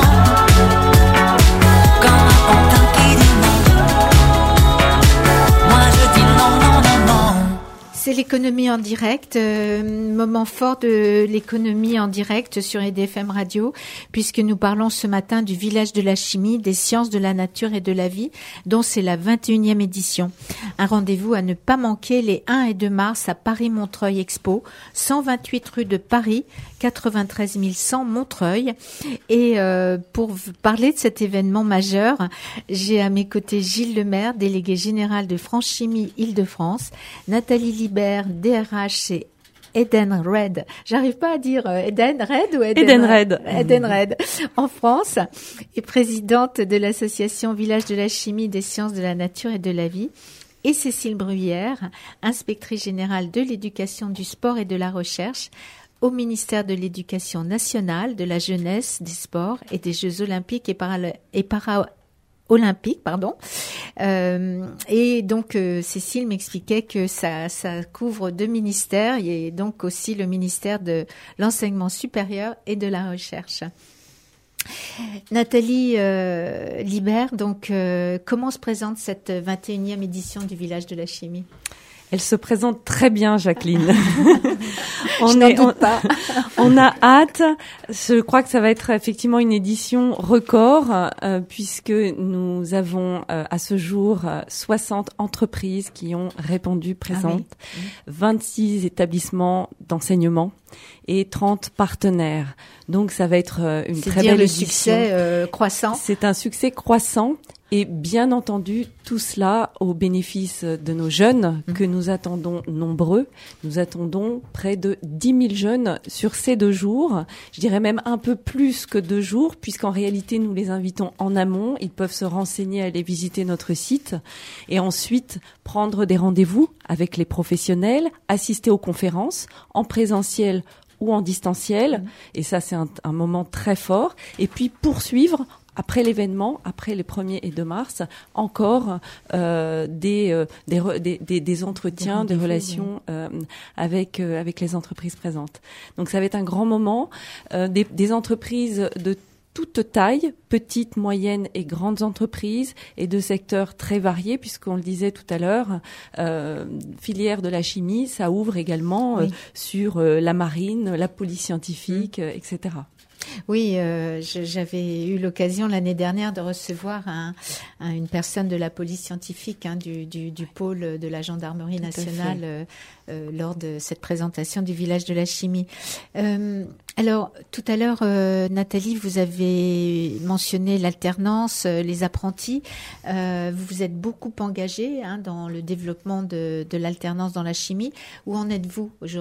Comme un pantin qui dit non. Moi je dis non, non, non, non. C'est l'économie en direct, euh, moment fort de l'économie en direct sur I D F M Radio, puisque nous parlons ce matin du village de la chimie, des sciences de la nature et de la vie, dont c'est la vingt et unième édition. Un rendez-vous à ne pas manquer les un et deux mars à Paris-Montreuil Expo, cent vingt-huit rue de Paris, quatre-vingt-treize mille cent Montreuil. Et euh, pour vous parler de cet événement majeur, j'ai à mes côtés Gilles Lemaire, délégué général de France Chimie Île-de-France, Nathalie Libert, D R H chez Edenred. J'arrive pas à dire euh, Edenred ou Eden- Edenred. Edenred en France, et présidente de l'association Village de la Chimie, des Sciences de la Nature et de la Vie. Et Cécile Bruyère, inspectrice générale de l'éducation, du sport et de la recherche au ministère de l'Éducation nationale, de la jeunesse, des sports et des Jeux olympiques et para, et para olympique, pardon. Euh, et donc, euh, Cécile m'expliquait que ça, ça couvre deux ministères, et donc aussi le ministère de l'enseignement supérieur et de la recherche. Nathalie euh, Libert, donc, euh, comment se présente cette vingt et unième édition du Village de la Chimie ? Elle se présente très bien, Jacqueline. on Je n'en est, doute on, pas. On a hâte. Je crois que ça va être effectivement une édition record, euh, puisque nous avons euh, à ce jour soixante entreprises qui ont répondu présentes, ah oui. vingt-six établissements d'enseignement et trente partenaires. Donc ça va être euh, une C'est très dire belle le édition. succès euh, croissant. C'est un succès croissant. Et bien entendu, tout cela au bénéfice de nos jeunes que nous attendons nombreux. Nous attendons près de dix mille jeunes sur ces deux jours. Je dirais même un peu plus que deux jours, puisqu'en réalité, nous les invitons en amont. Ils peuvent se renseigner, aller visiter notre site et ensuite prendre des rendez-vous avec les professionnels, assister aux conférences en présentiel ou en distanciel. Et ça, c'est un, un moment très fort. Et puis poursuivre après l'événement, après les premiers et deux mars, encore euh, des, euh, des, re, des, des, des entretiens, des, des relations euh, avec, euh, avec les entreprises présentes. Donc ça va être un grand moment. Euh, des, des entreprises de toute taille, petites, moyennes et grandes entreprises, et de secteurs très variés, puisqu'on le disait tout à l'heure, euh, filière de la chimie, ça ouvre également oui. euh, sur euh, la marine, la police scientifique, mmh. euh, et cetera. Oui, euh, je, j'avais eu l'occasion l'année dernière de recevoir un, un, une personne de la police scientifique hein, du, du, du pôle de la gendarmerie nationale euh, euh, lors de cette présentation du village de la chimie. Euh, alors, tout à l'heure, euh, Nathalie, vous avez mentionné l'alternance, euh, les apprentis. Euh, vous vous êtes beaucoup engagée hein, dans le développement de, de l'alternance dans la chimie. Où en êtes-vous aujourd'hui ?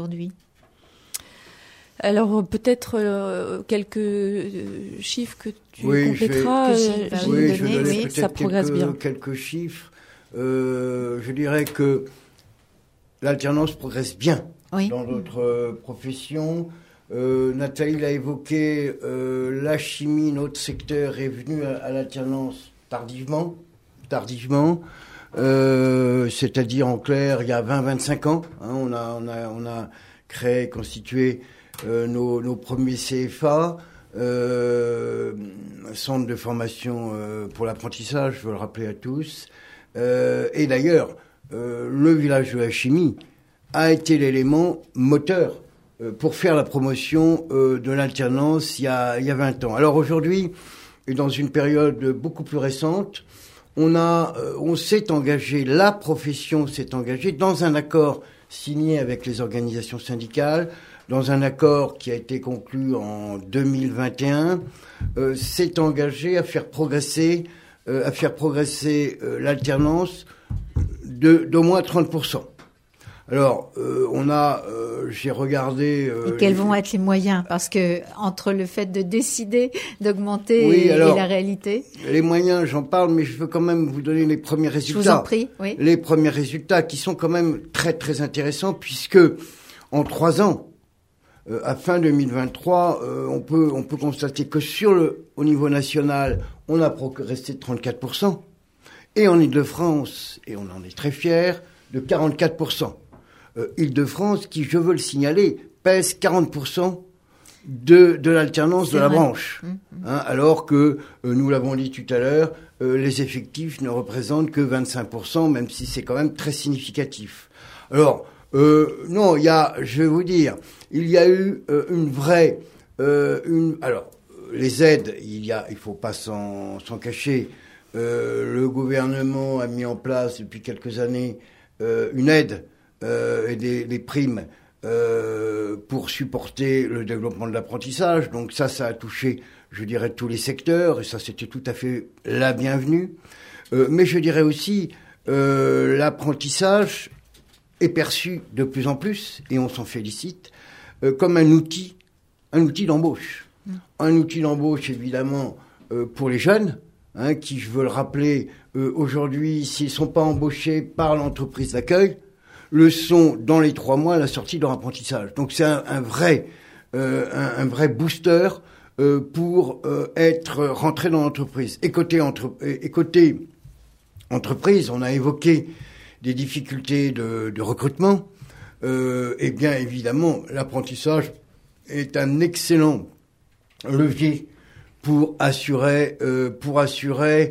Alors peut-être euh, quelques euh, chiffres que tu oui, compléteras. Je vais, euh, oui, donner, je vais donner oui, peut-être ça progresse quelques, bien. quelques chiffres. Euh, je dirais que l'alternance progresse bien oui. dans notre euh, profession. Euh, Nathalie l'a évoqué, euh, la chimie, notre secteur, est venu à, à l'alternance tardivement, tardivement. Euh, c'est-à-dire en clair, il y a vingt à vingt-cinq ans, hein, on a, on a, on a créé, constitué Euh, nos, nos premiers C F A, euh, centre de formation euh, pour l'apprentissage, je veux le rappeler à tous. Euh, et d'ailleurs, euh, le village de la chimie a été l'élément moteur euh, pour faire la promotion euh, de l'alternance il y a, il y a vingt ans. Alors aujourd'hui, et dans une période beaucoup plus récente, on a, euh, on s'est engagé, la profession s'est engagée dans un accord signé avec les organisations syndicales, dans un accord qui a été conclu en deux mille vingt et un, euh, s'est engagé à faire progresser, euh, à faire progresser euh, l'alternance de d'au moins trente pour cent. Alors, euh, on a, euh, j'ai regardé. Euh, et quels les... vont être les moyens ? Parce que entre le fait de décider d'augmenter oui, et, alors, et la réalité. Les moyens, j'en parle, mais je veux quand même vous donner les premiers résultats. Je vous en prie. Oui. Les premiers résultats qui sont quand même très très intéressants, puisque en trois ans, euh, à fin deux mille vingt-trois, euh, on peut on peut constater que sur le au niveau national, on a progressé de trente-quatre pour cent, et en Île-de-France, et on en est très fiers, de quarante-quatre pour cent. Euh, Île-de-France, qui, je veux le signaler, pèse quarante pour cent de de l'alternance C'est de la vrai. branche, Mmh. hein, alors que euh, nous l'avons dit tout à l'heure, euh, les effectifs ne représentent que vingt-cinq pour cent, même si c'est quand même très significatif. Alors euh, non, il y a, je vais vous dire, il y a eu euh, une vraie, euh, une, alors les aides, il y a, il faut pas s'en, s'en cacher. Euh, le gouvernement a mis en place depuis quelques années euh, une aide euh, et des, des primes euh, pour supporter le développement de l'apprentissage. Donc ça, ça a touché, je dirais, tous les secteurs, et ça, c'était tout à fait la bienvenue. Euh, mais je dirais aussi, euh, l'apprentissage est perçu de plus en plus, et on s'en félicite, euh, comme un outil, un outil d'embauche. Mmh. Un outil d'embauche, évidemment, euh, pour les jeunes, hein, qui, je veux le rappeler, euh, aujourd'hui, s'ils ne sont pas embauchés par l'entreprise d'accueil, le sont dans les trois mois à la sortie de leur apprentissage. Donc c'est un, un vrai, euh, un, un vrai booster euh, pour euh, être rentré dans l'entreprise. Et côté, entre, et côté entreprise, on a évoqué des difficultés de, de recrutement. Euh, et bien évidemment, l'apprentissage est un excellent levier pour assurer, euh, pour assurer,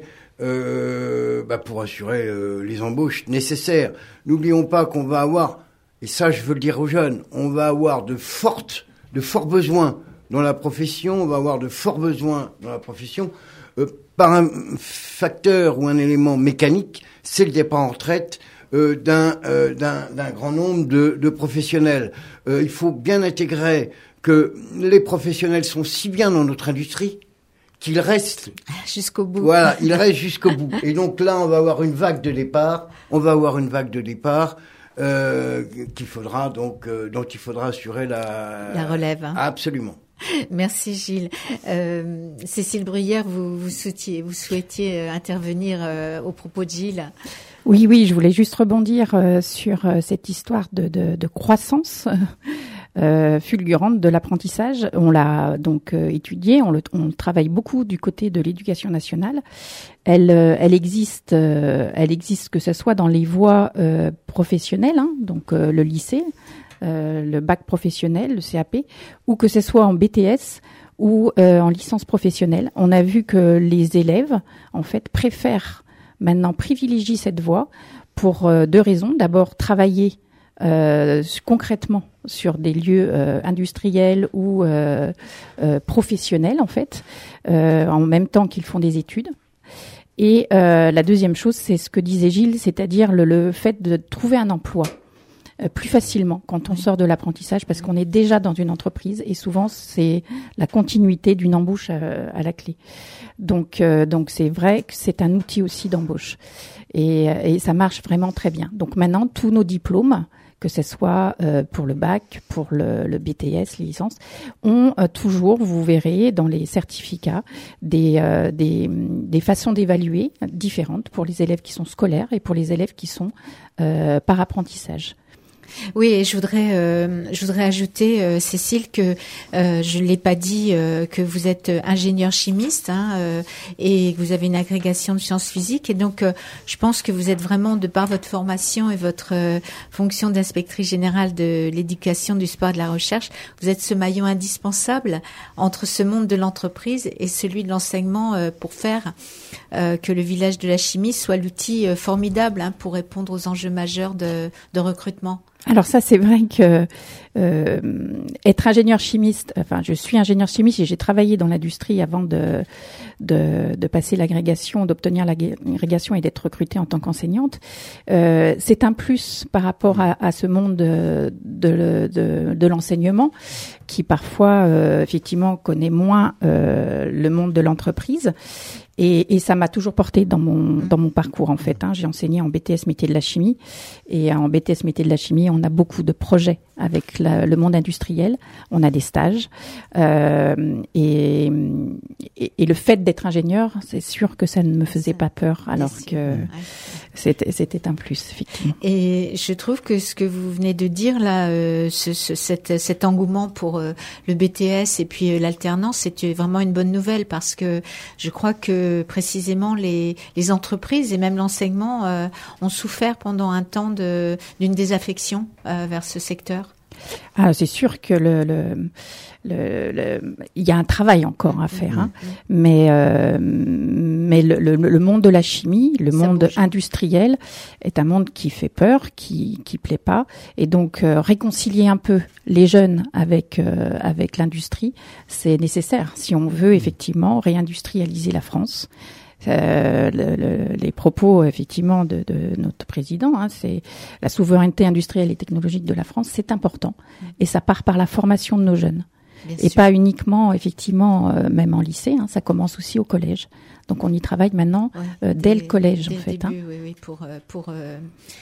euh, bah pour assurer euh, les embauches nécessaires. N'oublions pas qu'on va avoir, et ça je veux le dire aux jeunes, on va avoir de fortes, de forts besoins dans la profession, on va avoir de forts besoins dans la profession euh, par un facteur ou un élément mécanique, c'est le départ en retraite euh, d'un, euh, d'un, d'un grand nombre de, de professionnels. Euh, il faut bien intégrer que les professionnels sont si bien dans notre industrie qu'ils restent jusqu'au bout. Voilà, ils restent jusqu'au bout. Et donc là, on va avoir une vague de départ. On va avoir une vague de départ euh, qu'il faudra donc, euh, dont il faudra assurer la la relève. Hein. Absolument. Merci Gilles. Euh, Cécile Bruyère, vous, vous souhaitiez, vous souhaitiez intervenir euh, au propos de Gilles. Oui, oui, je voulais juste rebondir euh, sur euh, cette histoire de, de, de croissance euh, fulgurante de l'apprentissage. On l'a donc euh, étudié, on le, on travaille beaucoup du côté de l'éducation nationale. Elle, euh, elle existe, euh, elle existe que ce soit dans les voies euh, professionnelles, hein, donc euh, le lycée, euh, le bac professionnel, le C A P, ou que ce soit en B T S ou euh, en licence professionnelle. On a vu que les élèves, en fait, préfèrent maintenant privilégie cette voie pour euh, deux raisons. D'abord, travailler euh, concrètement sur des lieux euh, industriels ou euh, euh, professionnels, en fait, euh, en même temps qu'ils font des études. Et euh, la deuxième chose, c'est ce que disait Gilles, c'est-à-dire le, le fait de trouver un emploi euh, plus facilement quand on sort de l'apprentissage, parce qu'on est déjà dans une entreprise et souvent c'est la continuité d'une embauche à, à la clé. Donc, euh, donc c'est vrai que c'est un outil aussi d'embauche et, et ça marche vraiment très bien. Donc maintenant, tous nos diplômes, que ce soit euh, pour le bac, pour le, le B T S, les licences, ont euh, toujours, vous verrez, dans les certificats, des, euh, des, des façons d'évaluer différentes pour les élèves qui sont scolaires et pour les élèves qui sont euh, par apprentissage. Oui, et je voudrais, euh, je voudrais ajouter, euh, Cécile, que euh, je ne l'ai pas dit, euh, que vous êtes ingénieur chimiste hein, euh, et que vous avez une agrégation de sciences physiques. Et donc, euh, je pense que vous êtes vraiment, de par votre formation et votre euh, fonction d'inspectrice générale de l'éducation, du sport et de la recherche, vous êtes ce maillon indispensable entre ce monde de l'entreprise et celui de l'enseignement euh, pour faire euh, que le village de la chimie soit l'outil euh, formidable hein, pour répondre aux enjeux majeurs de, de recrutement. Alors ça, c'est vrai que euh, être ingénieur chimiste, enfin, je suis ingénieur chimiste et j'ai travaillé dans l'industrie avant de de, de passer l'agrégation, d'obtenir l'agrégation et d'être recrutée en tant qu'enseignante. Euh, c'est un plus par rapport à, à ce monde de de, de, de l'enseignement qui parfois, euh, effectivement, connaît moins euh, le monde de l'entreprise. Et, et ça m'a toujours porté dans mon dans mon parcours en fait. Hein. J'ai enseigné en B T S métier de la chimie et en B T S métier de la chimie, on a beaucoup de projets avec la, le monde industriel. On a des stages euh, et, et, et le fait d'être ingénieur, c'est sûr que ça ne me faisait pas peur, alors que ouais. c'était, c'était un plus, effectivement. Et je trouve que ce que vous venez de dire là, euh, ce, ce, cet, cet engouement pour euh, le B T S et puis euh, l'alternance, c'est vraiment une bonne nouvelle parce que je crois que précisément les, les entreprises et même l'enseignement euh, ont souffert pendant un temps de, d'une désaffection euh, vers ce secteur. Ah, c'est sûr que le, le, le, le, il y a un travail encore à faire, hein. Mmh. mais euh, mais le, le, le monde de la chimie, le Ça monde bouge. industriel, est un monde qui fait peur, qui qui plaît pas, et donc euh, réconcilier un peu les jeunes avec euh, avec l'industrie, c'est nécessaire si on veut effectivement réindustrialiser la France. Euh, le, le, les propos effectivement de, de notre président, hein, c'est la souveraineté industrielle et technologique de la France, c'est important, et ça part par la formation de nos jeunes, Bien et sûr. pas uniquement effectivement euh, même en lycée, hein, ça commence aussi au collège. Donc on y travaille maintenant ouais, euh, dès, dès le collège dès en fait. Début, hein. Oui, oui, pour pour euh,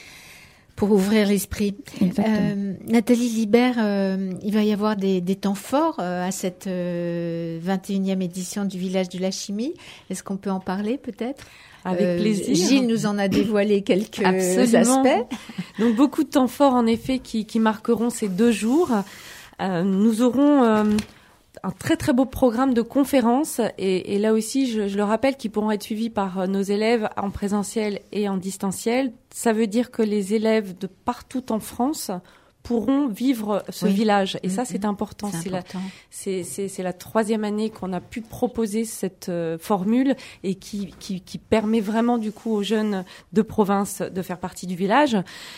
pour ouvrir l'esprit. Euh, Nathalie Libert, euh, il va y avoir des, des temps forts euh, à cette euh, vingt et unième édition du Village de la Chimie. Est-ce qu'on peut en parler peut-être ? Avec euh, plaisir. Gilles nous en a dévoilé quelques Absolument. aspects. Donc beaucoup de temps forts en effet qui, qui marqueront ces deux jours. Euh, nous aurons euh, un très très beau programme de conférences et, et là aussi je, je le rappelle qui pourront être suivis par nos élèves en présentiel et en distanciel. Ça veut dire que les élèves de partout en France pourront vivre ce oui. village. Et mmh, ça, c'est important. C'est, c'est, important. La, c'est, c'est, c'est la troisième année qu'on a pu proposer cette euh, formule et qui, qui, qui permet vraiment, du coup, aux jeunes de province de faire partie du village.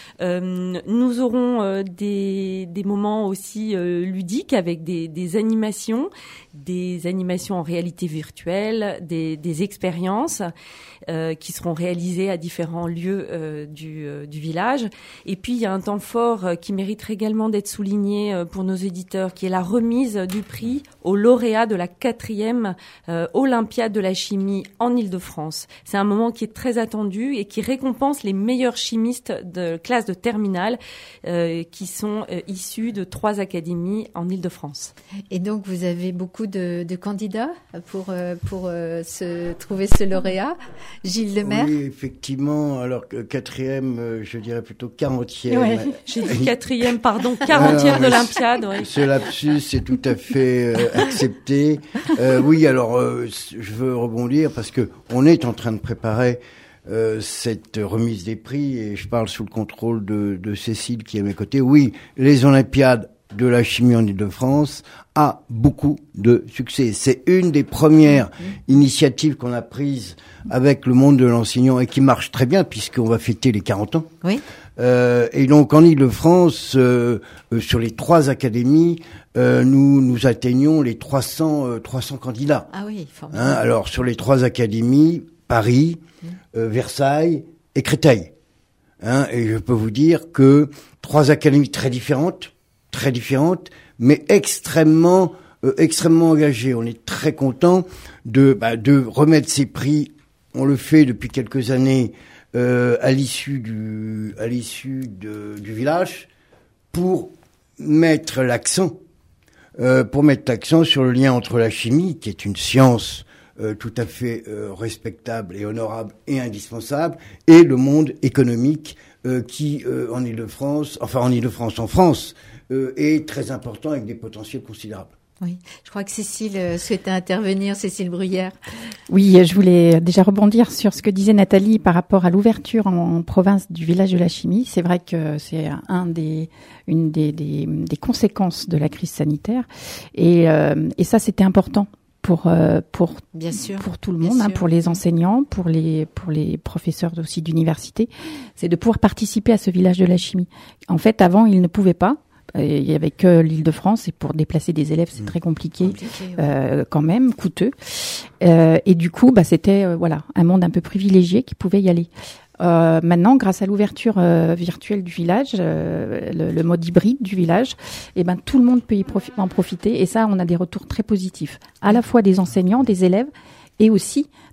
Euh, nous aurons euh, des, des moments aussi euh, ludiques avec des, des animations, des animations en réalité virtuelle, des, des expériences euh, qui seront réalisées à différents lieux euh, du, euh, du village. Et puis, il y a un temps fort euh, qui mérite également d'être souligné pour nos éditeurs, qui est la remise du prix aux lauréats de la quatrième euh, Olympiade de la chimie en Île-de-France. C'est un moment qui est très attendu et qui récompense les meilleurs chimistes de classe de terminale euh, qui sont euh, issus de trois académies en Île-de-France. Et donc, vous avez beaucoup de, de candidats pour, euh, pour euh, se, trouver ce lauréat. Gilles Lemaire. Oui, effectivement. Alors, quatrième, euh, je dirais plutôt quarantième. Ouais, j'ai dit quatrième. Pardon, quarantième d'Olympiade. Oui. Ce lapsus est tout à fait euh, accepté. Euh, oui, alors euh, je veux rebondir parce que on est en train de préparer euh, cette remise des prix et je parle sous le contrôle de, de Cécile qui est à mes côtés. Oui, les Olympiades de la chimie en Île-de-France a beaucoup de succès. C'est une des premières mmh. initiatives qu'on a prises avec le monde de l'enseignant et qui marche très bien puisqu'on va fêter les quarante ans. Oui. Euh, et donc en Île-de-France, euh, euh, sur les trois académies, euh, nous nous atteignons les trois cents, euh, trois cents candidats. Ah oui, formidable. Hein, alors sur les trois académies, Paris, mmh. euh, Versailles et Créteil. Hein, et je peux vous dire que trois académies très différentes, très différentes, mais extrêmement, euh, extrêmement engagées. On est très content de, bah, de remettre ces prix. On le fait depuis quelques années. Euh, à l'issue du à l'issue de, du village pour mettre l'accent euh, pour mettre l'accent sur le lien entre la chimie qui est une science euh, tout à fait euh, respectable et honorable et indispensable et le monde économique euh, qui euh, en Île-de-France enfin en Île-de-France en France euh, est très important avec des potentiels considérables. Oui, je crois que Cécile souhaitait intervenir, Cécile Bruyère. Oui, je voulais déjà rebondir sur ce que disait Nathalie par rapport à l'ouverture en, en province du village de la chimie. C'est vrai que c'est un des, une des, des, des conséquences de la crise sanitaire, et, euh, et ça c'était important pour euh, pour bien sûr, pour tout le monde, hein, pour les enseignants, pour les pour les professeurs aussi d'université, c'est de pouvoir participer à ce village de la chimie. En fait, avant ils ne pouvaient pas. Il y avait que l'Île-de-France et pour déplacer des élèves c'est mmh. très compliqué, compliqué ouais. euh, quand même coûteux euh, et du coup bah c'était euh, voilà un monde un peu privilégié qui pouvait y aller. Euh, maintenant, grâce à l'ouverture euh, virtuelle du village, euh, le, le mode hybride du village, et ben tout le monde peut y profi- en profiter et ça on a des retours très positifs à la fois des enseignants, des élèves et aussi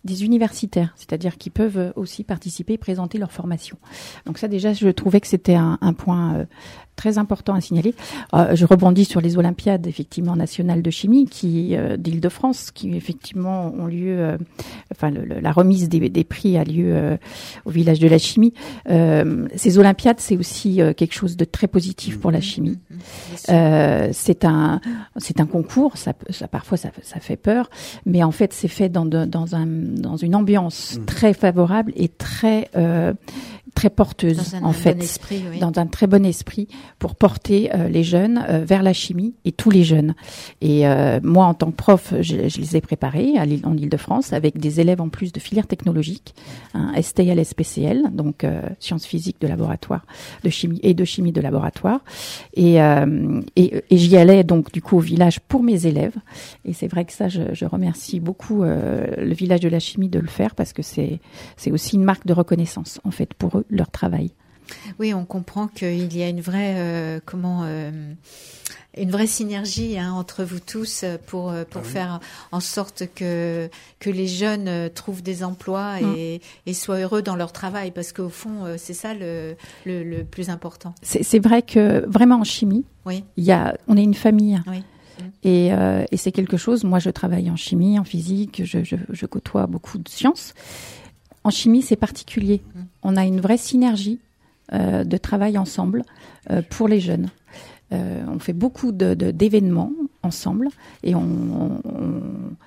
des universitaires, c'est-à-dire qui peuvent aussi participer et présenter leur formation. Donc ça déjà, je trouvais que c'était un, un point euh, très important à signaler. Euh, je rebondis sur les Olympiades effectivement nationales de chimie qui euh, d'Île-de-France qui effectivement ont lieu, euh, enfin le, le, la remise des, des prix a lieu euh, au village de la chimie. Euh, ces Olympiades, c'est aussi euh, quelque chose de très positif pour la chimie. Euh, c'est un c'est un concours, ça, ça parfois ça, ça fait peur, mais en fait c'est fait dans de, dans un dans une ambiance très favorable et très euh, très porteuse dans un, en un fait, bon esprit, oui. dans un très bon esprit pour porter euh, les jeunes euh, vers la chimie et tous les jeunes. Et euh, moi, en tant que prof, je, je les ai préparés à l'île, en Île-de-France avec des élèves en plus de filières technologiques, hein, S T L, S P C L, donc euh, sciences physiques de laboratoire, de chimie et de chimie de laboratoire. Et, euh, et, et j'y allais donc du coup au village pour mes élèves. Et c'est vrai que ça, je, je remercie beaucoup euh, le village de la chimie de le faire parce que c'est c'est aussi une marque de reconnaissance en fait pour eux, leur travail. Oui, on comprend qu'il y a une vraie, euh, comment, euh, une vraie synergie hein, entre vous tous pour pour ah oui. faire en sorte que que les jeunes trouvent des emplois et, mmh. et soient heureux dans leur travail, parce qu'au fond, c'est ça le le, le plus important. C'est, c'est vrai que vraiment en chimie, oui. il y a, on est une famille. Oui. Et, euh, et c'est quelque chose. Moi, je travaille en chimie, en physique, je, je, je côtoie beaucoup de sciences. En chimie, c'est particulier. On a une vraie synergie euh, de travail ensemble euh, pour les jeunes. Euh, on fait beaucoup de, de, d'événements ensemble et on, on,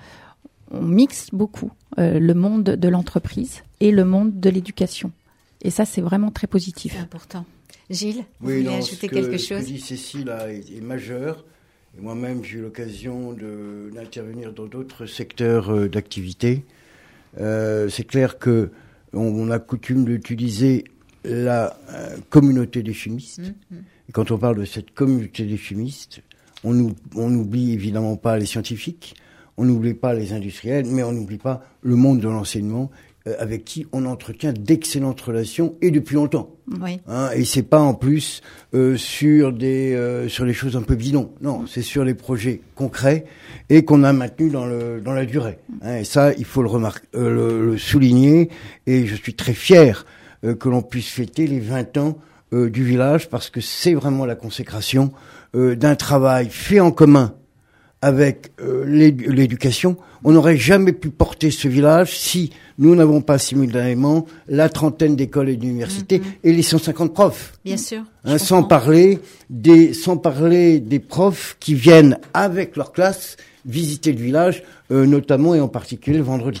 on mixe beaucoup euh, le monde de l'entreprise et le monde de l'éducation. Et ça, c'est vraiment très positif. C'est important. Gilles, vous oui, voulez non, ajouter ce que, quelque chose ? Ce que dit Cécile là, est, est majeur. Et moi-même, j'ai eu l'occasion de, d'intervenir dans d'autres secteurs euh, d'activité. Euh, c'est clair que on, on a coutume d'utiliser la euh, communauté des chimistes. Mmh, mmh. Et quand on parle de cette communauté des chimistes, on n'oublie évidemment pas les scientifiques, on n'oublie pas les industriels, mais on n'oublie pas le monde de l'enseignement euh, avec qui on entretient d'excellentes relations et depuis longtemps. Oui. Hein, et c'est pas en plus euh, sur des euh, sur les choses un peu bidons. Non, c'est sur les projets concrets et qu'on a maintenus dans le dans la durée. Hein, et ça, il faut le remarquer, euh, le, le souligner. Et je suis très fier euh, que l'on puisse fêter les vingt ans euh, du village, parce que c'est vraiment la consécration euh, d'un travail fait en commun avec euh, l'éducation. On n'aurait jamais pu porter ce village si nous n'avons pas simultanément la trentaine d'écoles et d'universités mmh, mmh. et les cent cinquante profs. Bien sûr. Hein, sans parler des, sans parler des profs qui viennent avec leur classe visiter le village, euh, notamment et en particulier le vendredi.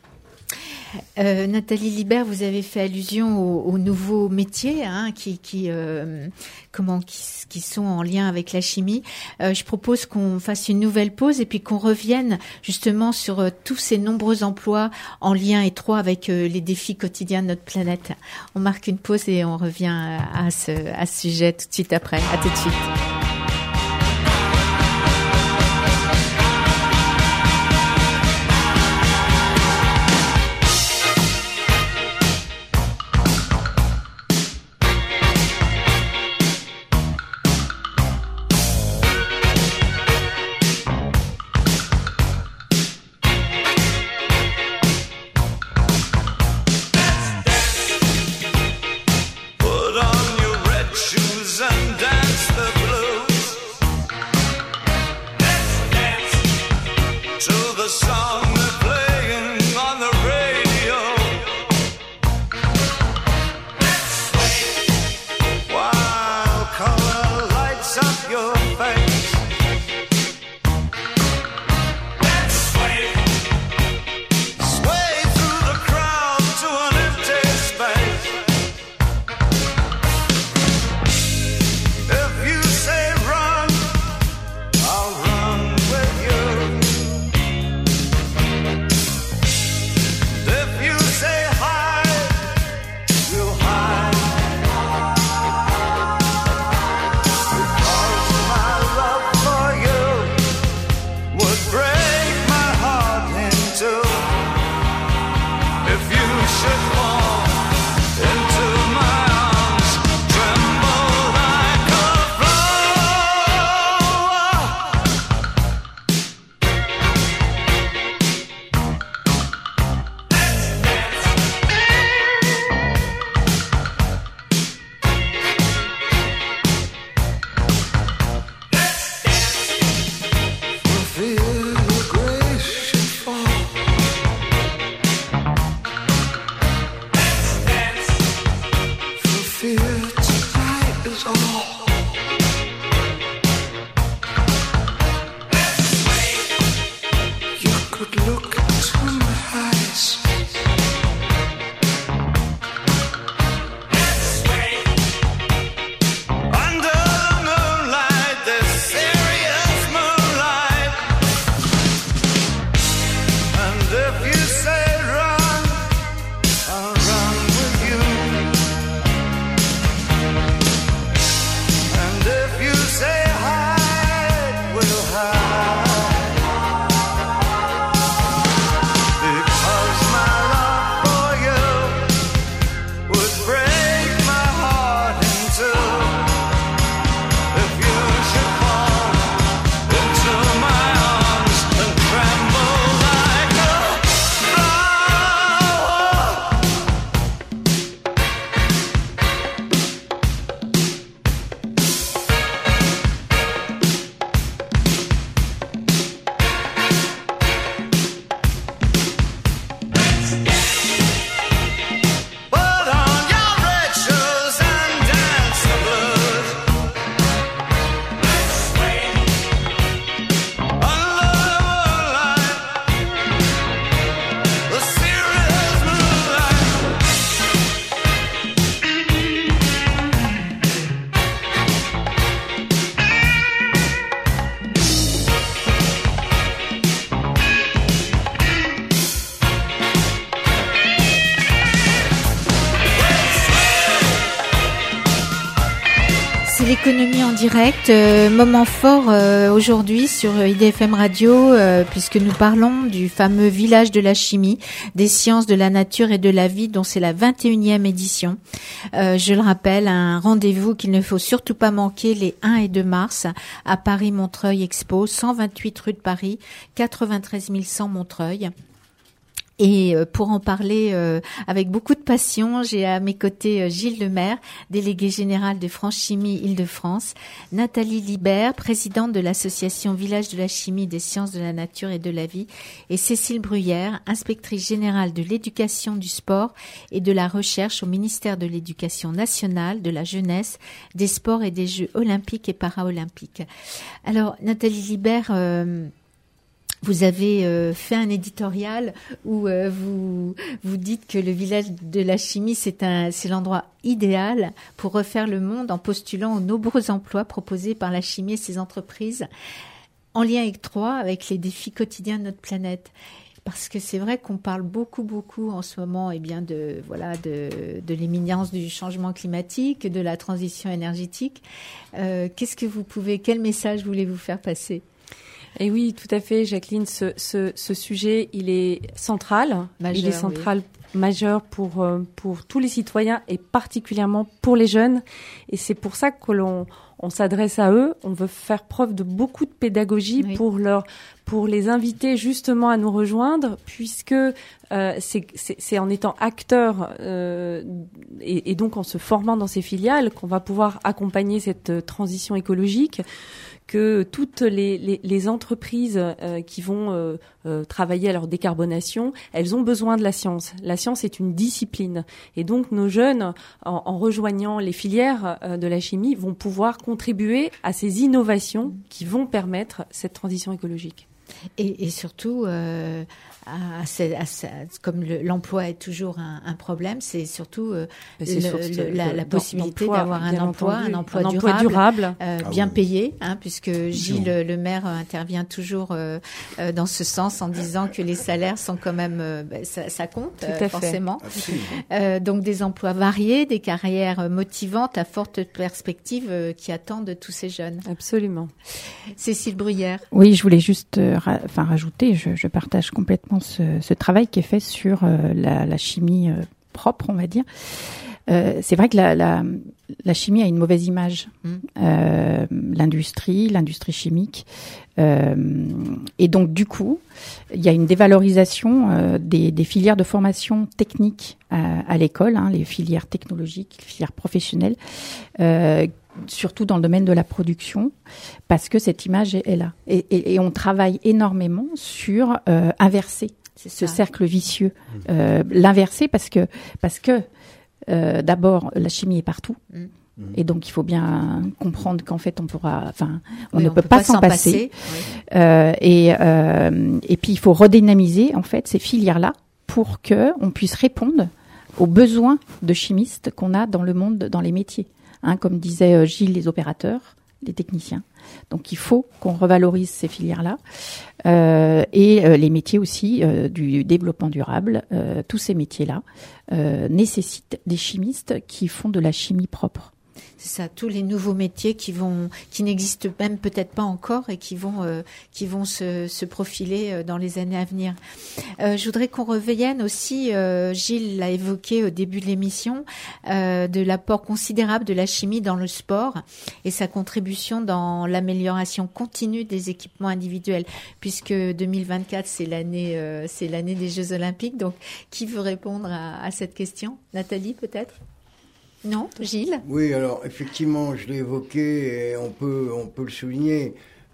Euh, Nathalie Libert, vous avez fait allusion aux, aux nouveaux métiers hein, qui, qui, euh, comment, qui, qui sont en lien avec la chimie. Euh, je propose qu'on fasse une nouvelle pause et puis qu'on revienne justement sur euh, tous ces nombreux emplois en lien étroit avec euh, les défis quotidiens de notre planète. On marque une pause et on revient à ce, à ce sujet tout de suite après. À tout de suite. Put on your red shoes and dance the blues. direct, euh, moment fort euh, aujourd'hui sur I D F M Radio, euh, puisque nous parlons du fameux village de la chimie, des sciences de la nature et de la vie, dont c'est la vingt et unième édition. Euh, je le rappelle, un rendez-vous qu'il ne faut surtout pas manquer les un et deux mars à Paris-Montreuil Expo, cent vingt-huit rue de Paris, quatre-vingt-treize mille cent Montreuil. Et pour en parler euh, avec beaucoup de passion, j'ai à mes côtés euh, Gilles Lemaire, délégué général de France Chimie Île-de-France, Nathalie Libert, présidente de l'association Village de la Chimie, des Sciences de la Nature et de la Vie, et Cécile Bruyère, inspectrice générale de l'éducation, du sport et de la recherche au ministère de l'Éducation nationale, de la jeunesse, des sports et des Jeux olympiques et paralympiques. Alors, Nathalie Libert, euh, vous avez euh, fait un éditorial où euh, vous vous dites que le village de la chimie, c'est un c'est l'endroit idéal pour refaire le monde en postulant aux nombreux emplois proposés par la chimie et ses entreprises, en lien étroit avec les défis quotidiens de notre planète. Parce que c'est vrai qu'on parle beaucoup, beaucoup en ce moment, eh bien de voilà de, de l'éminence du changement climatique, de la transition énergétique. Euh, qu'est-ce que vous pouvez, quel message voulez-vous faire passer ? Et oui, tout à fait, Jacqueline, ce, ce, ce sujet, il est central. Majeur, il est central, oui. majeur pour, pour tous les citoyens et particulièrement pour les jeunes. Et c'est pour ça que l'on on s'adresse à eux. On veut faire preuve de beaucoup de pédagogie oui. pour leur, pour les inviter justement à nous rejoindre, puisque euh, c'est, c'est, c'est en étant acteurs euh, et, et donc en se formant dans ces filiales qu'on va pouvoir accompagner cette transition écologique, que toutes les, les, les entreprises euh, qui vont euh, euh, travailler à leur décarbonation, elles ont besoin de la science. La science est une discipline. Et donc, nos jeunes, en, en rejoignant les filières euh, de la chimie, vont pouvoir contribuer à ces innovations qui vont permettre cette transition écologique. Et, et surtout, euh, à, à, à, comme le, l'emploi est toujours un, un problème, c'est surtout euh, c'est le, le, la, la possibilité d'avoir un emploi, un emploi, un emploi durable, durable. Euh, ah bien oui. payé, hein, puisque Gilles oui. le maire intervient toujours euh, euh, dans ce sens en disant que les salaires sont quand même, euh, ça, ça compte euh, forcément. Euh, donc des emplois variés, des carrières motivantes à forte perspective euh, qui attendent tous ces jeunes. Absolument. Cécile Bruyère. Oui, je voulais juste euh, ra- enfin rajouter, je, je partage complètement ce, ce travail qui est fait sur euh, la, la chimie euh, propre, on va dire. Euh, c'est vrai que la, la, la chimie a une mauvaise image. Mmh. Euh, l'industrie, l'industrie chimique. Euh, et donc, du coup, il y a une dévalorisation euh, des, des filières de formation technique à, à l'école, hein, les filières technologiques, les filières professionnelles, euh, surtout dans le domaine de la production, parce que cette image est, est là. Et, et, et on travaille énormément sur euh, inverser ce cercle vicieux. Euh, l'inverser parce que, parce que euh, d'abord, la chimie est partout. Mmh. Et donc, il faut bien comprendre qu'en fait, on pourra, enfin, on oui, ne on peut, peut pas, pas s'en, s'en passer. passer. Oui. Euh, et, euh, et puis, il faut redynamiser, en fait, ces filières-là pour que on puisse répondre aux besoins de chimistes qu'on a dans le monde, dans les métiers. Hein, comme disait Gilles, les opérateurs, les techniciens. Donc, il faut qu'on revalorise ces filières-là. Euh, et euh, les métiers aussi euh, du développement durable. Euh, tous ces métiers-là euh, nécessitent des chimistes qui font de la chimie propre. C'est ça, tous les nouveaux métiers qui vont, qui n'existent même peut-être pas encore et qui vont, euh, qui vont se, se profiler dans les années à venir. Euh, je voudrais qu'on revienne aussi, euh, Gilles l'a évoqué au début de l'émission, euh, de l'apport considérable de la chimie dans le sport et sa contribution dans l'amélioration continue des équipements individuels, puisque deux mille vingt-quatre c'est l'année, euh, c'est l'année des Jeux Olympiques. Donc, qui veut répondre à, à cette question ? Nathalie, peut-être ? Non, Gilles ? Oui, alors effectivement, je l'ai évoqué et on peut, on peut le souligner.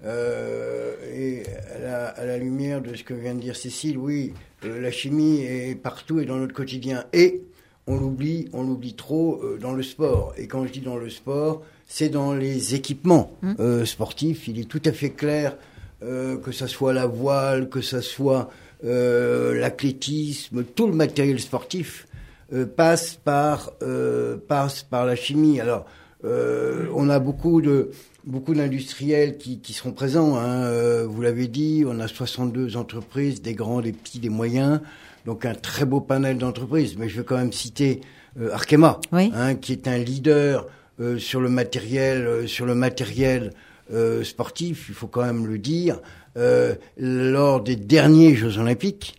Euh, et à la, à la lumière de ce que vient de dire Cécile, oui, euh, la chimie est partout et dans notre quotidien. Et on l'oublie, on l'oublie trop euh, dans le sport. Et quand je dis dans le sport, c'est dans les équipements mmh. euh, sportifs. Il est tout à fait clair euh, que ça soit la voile, que ça soit euh, l'athlétisme, tout le matériel sportif. Euh, passe par euh, passe par la chimie. Alors, euh, on a beaucoup de beaucoup d'industriels qui qui seront présents. Hein. Euh, vous l'avez dit, on a soixante-deux entreprises, des grands, des petits, des moyens. Donc un très beau panel d'entreprises. Mais je veux quand même citer euh, Arkema, oui. hein, qui est un leader euh, sur le matériel, euh, sur le matériel euh, sportif, il faut quand même le dire. Euh, lors des derniers Jeux Olympiques,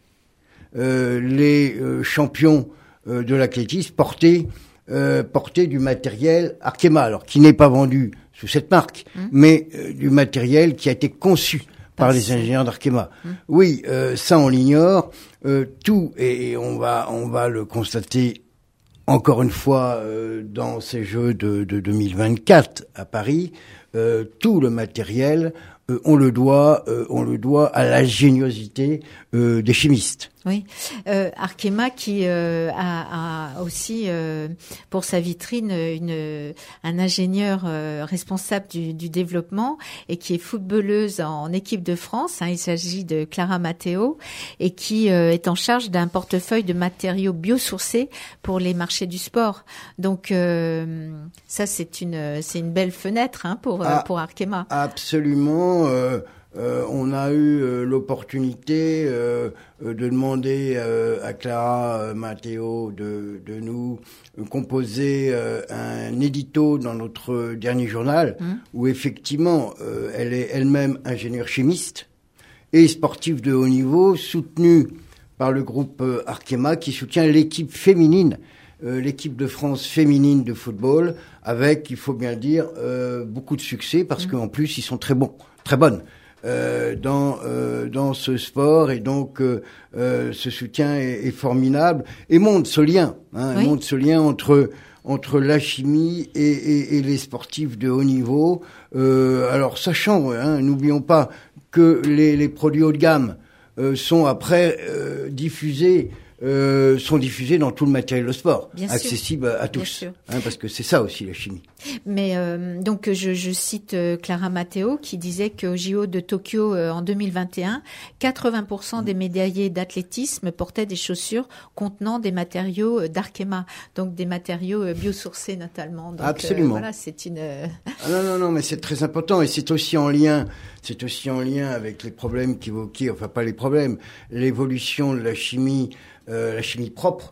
euh, les euh, champions euh, de l'athlétisme portaient, euh, portaient du matériel Arkema, alors qui n'est pas vendu sous cette marque, mmh. mais euh, du matériel qui a été conçu par les ingénieurs d'Arkema. Mmh. Oui, euh, ça on l'ignore. Euh, tout, et, et on va on va le constater encore une fois euh, dans ces Jeux de, de deux mille vingt-quatre à Paris, euh, tout le matériel, euh, on le doit euh, on le doit à l'ingéniosité euh, des chimistes. Oui, euh, Arkema qui euh, a, a aussi euh, pour sa vitrine une, un ingénieur euh, responsable du, du développement et qui est footballeuse en équipe de France. Hein, il s'agit de Clara Matteo et qui euh, est en charge d'un portefeuille de matériaux biosourcés pour les marchés du sport. Donc euh, ça c'est une c'est une belle fenêtre hein, pour ah, pour Arkema. Absolument. Euh... Euh, on a eu euh, l'opportunité euh, de demander euh, à Clara euh, Matteo de, de nous euh, composer euh, un édito dans notre dernier journal, mmh. où effectivement euh, elle est elle-même ingénieure chimiste et sportive de haut niveau, soutenue par le groupe euh, Arkema qui soutient l'équipe féminine, euh, l'équipe de France féminine de football, avec, il faut bien le dire, euh, beaucoup de succès parce mmh. qu'en plus ils sont très bons, très bonnes. Euh, dans euh, dans ce sport et donc euh, euh, ce soutien est, est formidable et montre ce lien, hein, oui. montre ce lien entre entre la chimie et, et, et les sportifs de haut niveau. Euh, alors sachant, hein, n'oublions pas que les, les produits haut de gamme euh, sont après euh, diffusés. Euh, sont diffusés dans tout le matériel de sport, bien accessible sûr. à, à tous, hein, parce que c'est ça aussi la chimie. Mais euh, donc je, je cite euh, Clara Matteo qui disait qu'au J O de Tokyo euh, en deux mille vingt et un, quatre-vingts pour cent des médaillés d'athlétisme portaient des chaussures contenant des matériaux euh, d'Arkema, donc des matériaux euh, biosourcés notamment. Donc, absolument. Euh, voilà, c'est une. Euh... Ah non non non, mais c'est très important et c'est aussi en lien, c'est aussi en lien avec les problèmes qu'évoquaient, enfin pas les problèmes, l'évolution de la chimie. Euh, la chimie propre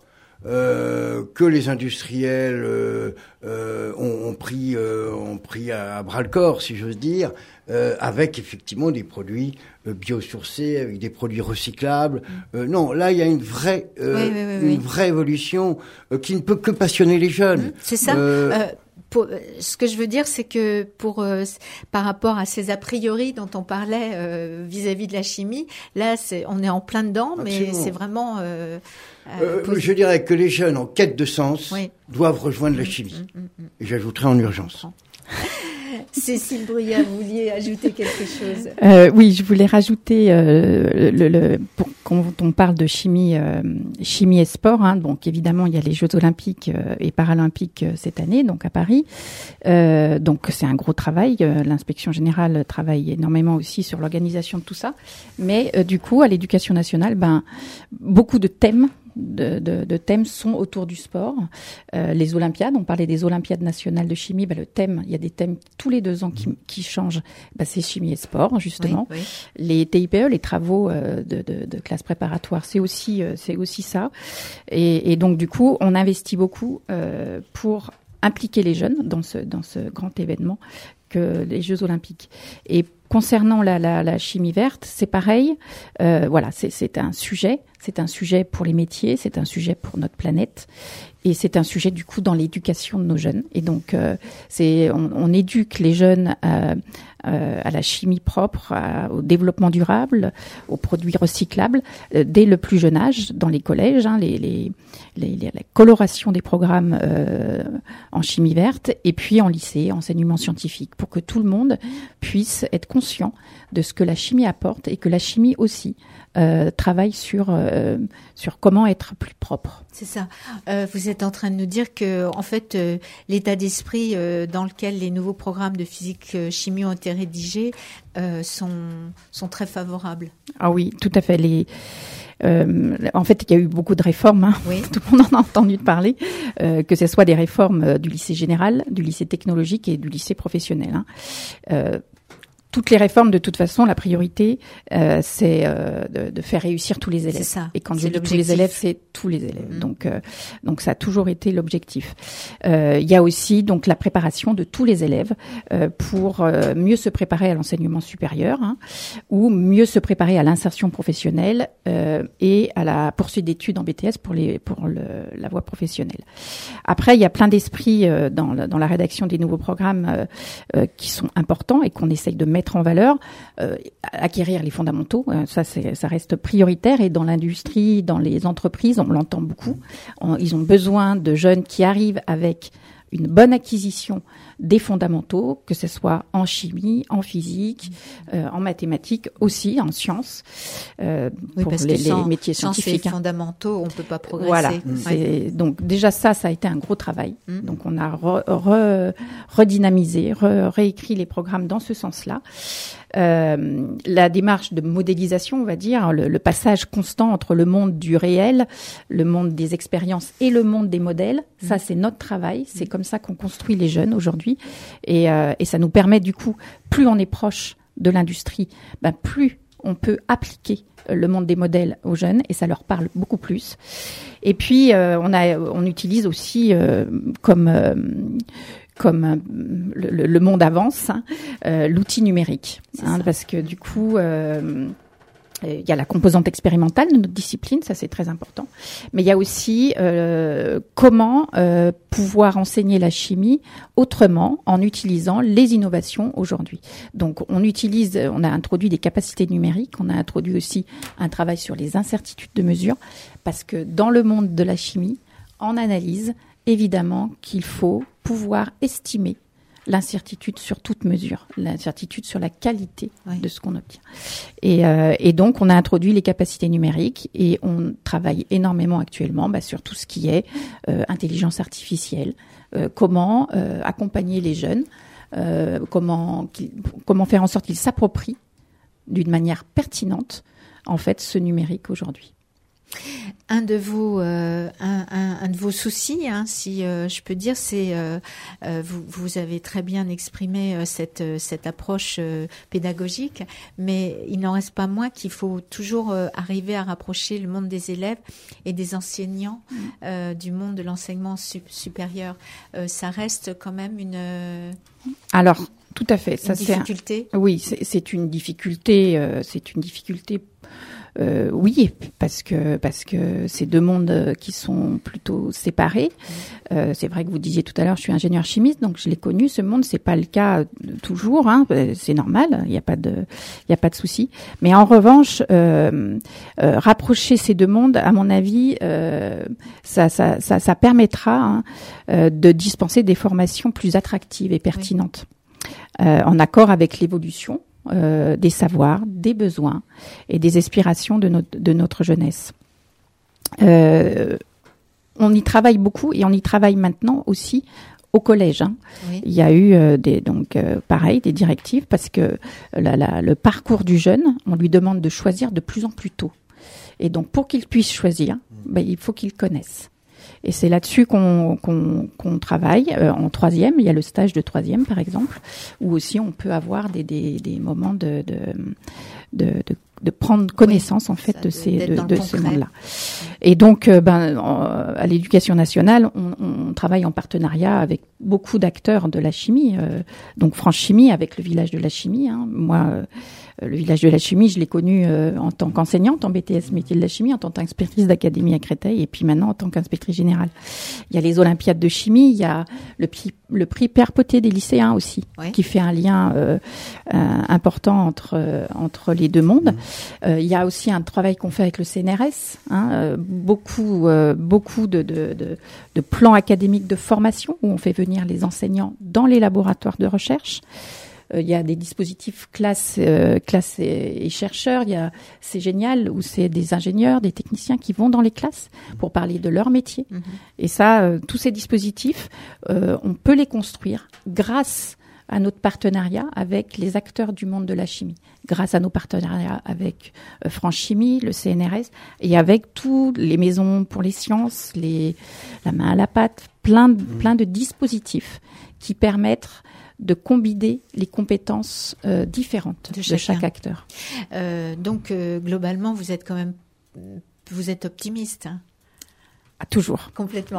euh, que les industriels euh, euh, ont, ont pris euh, ont pris à, à bras le corps, si j'ose dire, euh, avec effectivement des produits euh, biosourcés, avec des produits recyclables. Euh, non, là il y a une vraie euh, oui, oui, oui, une oui. vraie évolution euh, qui ne peut que passionner les jeunes. C'est ça. Euh, euh... Pour, ce que je veux dire, c'est que pour euh, par rapport à ces a priori dont on parlait euh, vis-à-vis de la chimie, là, c'est, on est en plein dedans, absolument. Mais c'est vraiment. Euh, euh, euh, je dirais que les jeunes en quête de sens oui. doivent rejoindre mmh, la chimie. Mmh, mmh, mmh. Et j'ajouterai en urgence. Cécile Bruyat, vous vouliez ajouter quelque chose? euh, Oui, je voulais rajouter, euh, le, le, pour, quand on parle de chimie, euh, chimie et sport, hein, donc évidemment il y a les Jeux Olympiques euh, et Paralympiques euh, cette année, donc à Paris. Euh, donc c'est un gros travail. Euh, L'inspection générale travaille énormément aussi sur l'organisation de tout ça. Mais euh, du coup, à l'Éducation nationale, ben beaucoup de thèmes. De, de, de thèmes sont autour du sport. Euh, les Olympiades, on parlait des Olympiades nationales de chimie, ben le thème, il y a des thèmes tous les deux ans qui, qui changent, ben c'est chimie et sport, justement. Oui, oui. Les T I P E, les travaux euh, de, de, de classe préparatoire, c'est aussi, euh, c'est aussi ça. Et, et donc, du coup, on investit beaucoup euh, pour impliquer les jeunes dans ce, dans ce grand événement que les Jeux Olympiques. Et concernant la, la, la chimie verte, c'est pareil. Euh, voilà, c'est, c'est un sujet. C'est un sujet pour les métiers, c'est un sujet pour notre planète. Et c'est un sujet, du coup, dans l'éducation de nos jeunes. Et donc, euh, c'est, on, on éduque les jeunes à, euh, à la chimie propre, à, au développement durable, aux produits recyclables, euh, dès le plus jeune âge, dans les collèges, hein, les, les, les, les, la coloration des programmes euh, en chimie verte, et puis en lycée, enseignement scientifique, pour que tout le monde puisse être conscient de ce que la chimie apporte et que la chimie aussi euh, travaille sur, euh, sur comment être plus propre. C'est ça. Euh, vous êtes en train de nous dire que, en fait, euh, l'état d'esprit euh, dans lequel les nouveaux programmes de physique-chimie ont été rédigés euh, sont, sont très favorables. Ah oui, tout à fait. Les... Euh, en fait, il y a eu beaucoup de réformes, hein. Oui. Tout le monde en a entendu parler, euh, que ce soit des réformes du lycée général, du lycée technologique et du lycée professionnel. Hein. Euh, toutes les réformes, de toute façon, la priorité, euh, c'est euh, de, de faire réussir tous les élèves. C'est ça. Et quand C'est je dis tous l'objectif. les élèves, c'est tous les élèves. Mmh. Donc, euh, donc ça a toujours été l'objectif. Euh, il y a aussi donc la préparation de tous les élèves euh, pour euh, mieux se préparer à l'enseignement supérieur, hein, ou mieux se préparer à l'insertion professionnelle euh, et à la poursuite d'études en B T S pour les pour le, la voie professionnelle. Après, il y a plein d'esprits euh, dans, la, dans la rédaction des nouveaux programmes euh, euh, qui sont importants et qu'on essaye de mettre en valeur. Euh, acquérir les fondamentaux, euh, ça, c'est, ça reste prioritaire. Et dans l'industrie, dans les entreprises, on l'entend beaucoup. On, ils ont besoin de jeunes qui arrivent avec une bonne acquisition des fondamentaux, que ce soit en chimie, en physique, euh, en mathématiques aussi, en sciences, euh, oui, pour parce les, que sans, les métiers sans scientifiques. ces fondamentaux, on peut pas progresser. Voilà. Ouais. C'est, donc déjà ça, ça a été un gros travail. Mmh. Donc on a re, re, redynamisé, re, réécrit les programmes dans ce sens-là. Euh, la démarche de modélisation, on va dire, le, le passage constant entre le monde du réel, le monde des expériences et le monde des modèles, mmh. ça c'est notre travail, c'est mmh. comme ça qu'on construit les jeunes aujourd'hui, et, euh, et ça nous permet du coup, plus on est proche de l'industrie, ben plus on peut appliquer le monde des modèles aux jeunes et ça leur parle beaucoup plus. Et puis euh, on a, on utilise aussi euh, comme euh, comme euh, le, le monde avance, hein, euh, l'outil numérique, hein, parce que du coup, euh, il y a la composante expérimentale de notre discipline, ça c'est très important, mais il y a aussi euh, comment euh, pouvoir enseigner la chimie autrement en utilisant les innovations aujourd'hui. Donc on utilise, on a introduit des capacités numériques, on a introduit aussi un travail sur les incertitudes de mesure, parce que dans le monde de la chimie, en analyse, évidemment qu'il faut pouvoir estimer l'incertitude sur toute mesure, l'incertitude sur la qualité oui. de ce qu'on obtient. Et, euh, et donc, on a introduit les capacités numériques et on travaille énormément actuellement bah, sur tout ce qui est euh, intelligence artificielle, euh, comment euh, accompagner les jeunes, euh, comment, comment faire en sorte qu'ils s'approprient d'une manière pertinente, en fait, ce numérique aujourd'hui. Un de vos, euh, un, un, un de vos soucis, hein, si euh, je peux dire, c'est euh, euh, vous, vous avez très bien exprimé euh, cette cette approche euh, pédagogique, mais il n'en reste pas moins qu'il faut toujours euh, arriver à rapprocher le monde des élèves et des enseignants euh, du monde de l'enseignement sup- supérieur. Euh, ça reste quand même une. Euh, Alors, tout à fait. Une ça, difficulté. C'est un, oui, c'est, c'est une difficulté. Euh, c'est une difficulté. Euh, oui, parce que parce que c'est deux mondes qui sont plutôt séparés. Euh, c'est vrai que vous disiez tout à l'heure, je suis ingénieur chimiste, donc je l'ai connu. Ce monde, c'est pas le cas toujours. Hein, c'est normal. Il n'y a pas de il y a pas de souci. Mais en revanche, euh, euh, rapprocher ces deux mondes, à mon avis, euh, ça, ça ça ça permettra hein, euh, de dispenser des formations plus attractives et pertinentes, oui. euh, en accord avec l'évolution. Euh, des savoirs, des besoins et des aspirations de notre, de notre jeunesse. Euh, on y travaille beaucoup et on y travaille maintenant aussi au collège. Hein. Oui. Il y a eu euh, des, donc euh, pareil des directives parce que la, la, le parcours du jeune, on lui demande de choisir de plus en plus tôt. Et donc pour qu'il puisse choisir, ben, il faut qu'il connaisse. Et c'est là-dessus qu'on, qu'on, qu'on travaille. Euh, en troisième, il y a le stage de troisième, par exemple, où aussi on peut avoir des, des, des moments de, de, de, de, de prendre connaissance, oui, en fait, de ces, de, de ce monde-là. Et donc, euh, ben, à l'Éducation nationale, on, on travaille en partenariat avec beaucoup d'acteurs de la chimie. Euh, donc, France Chimie, avec le village de la chimie. Hein. Moi, euh, le village de la chimie, je l'ai connu euh, en tant qu'enseignante en B T S métier de la chimie, en tant qu'inspectrice d'académie à Créteil, et puis maintenant en tant qu'inspectrice générale. Il y a les Olympiades de chimie, il y a le prix, le prix Père Poté des lycéens aussi, oui. qui fait un lien euh, euh, important entre euh, entre les deux mondes. Mmh. Euh, il y a aussi un travail qu'on fait avec le C N R S, hein, euh, beaucoup euh, beaucoup de, de, de, de plans académiques de formation où on fait venir les enseignants dans les laboratoires de recherche. Il euh, y a des dispositifs classe, euh, classe et, et chercheurs. Il y a, c'est génial, où c'est des ingénieurs, des techniciens qui vont dans les classes pour parler de leur métier. Mmh. Et ça, euh, tous ces dispositifs, euh, on peut les construire grâce à notre partenariat avec les acteurs du monde de la chimie, grâce à nos partenariats avec euh, France Chimie, le C N R S, et avec toutes les maisons pour les sciences, les, la main à la pâte, plein de, mmh. plein de dispositifs qui permettent de combiner les compétences euh, différentes De de, chacun. chaque acteur. Euh, donc, euh, globalement, vous êtes quand même, vous êtes optimiste, hein, Ah, toujours. complètement.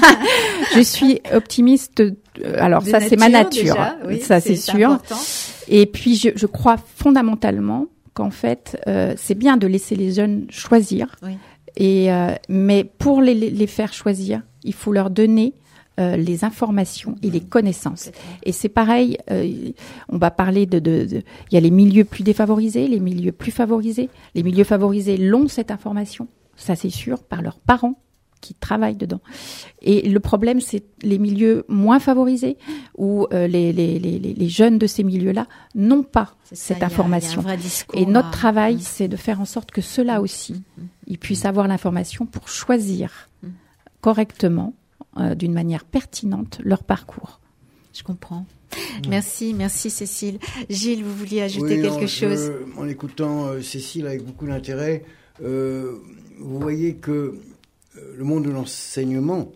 Je suis optimiste. euh, Alors De ça, c'est ma nature. déjà, oui, ça, c'est, sûr. important. Et puis, je, je crois fondamentalement qu'en fait, euh, c'est bien de laisser les jeunes choisir. Oui. Et euh, mais pour les, les faire choisir, il faut leur donner euh, les informations et les connaissances. Et c'est pareil. Euh, on va parler de, de, de. Il y a les milieux plus défavorisés, les milieux plus favorisés. Les milieux favorisés l'ont cette information, ça c'est sûr, par leurs parents qui travaillent dedans. Et le problème, c'est les milieux moins favorisés où euh, les, les, les, les jeunes de ces milieux-là n'ont pas C'est ça, cette il y a- information. il y a un vrai discours Et notre à- travail, Mm. c'est de faire en sorte que ceux-là aussi, Mm. ils puissent avoir l'information pour choisir Mm. correctement, euh, d'une manière pertinente, leur parcours. Je comprends. Merci, merci Cécile. Gilles, vous vouliez ajouter Oui, quelque non, chose? je- En écoutant euh, Cécile avec beaucoup d'intérêt, euh, vous voyez que euh, le monde de l'enseignement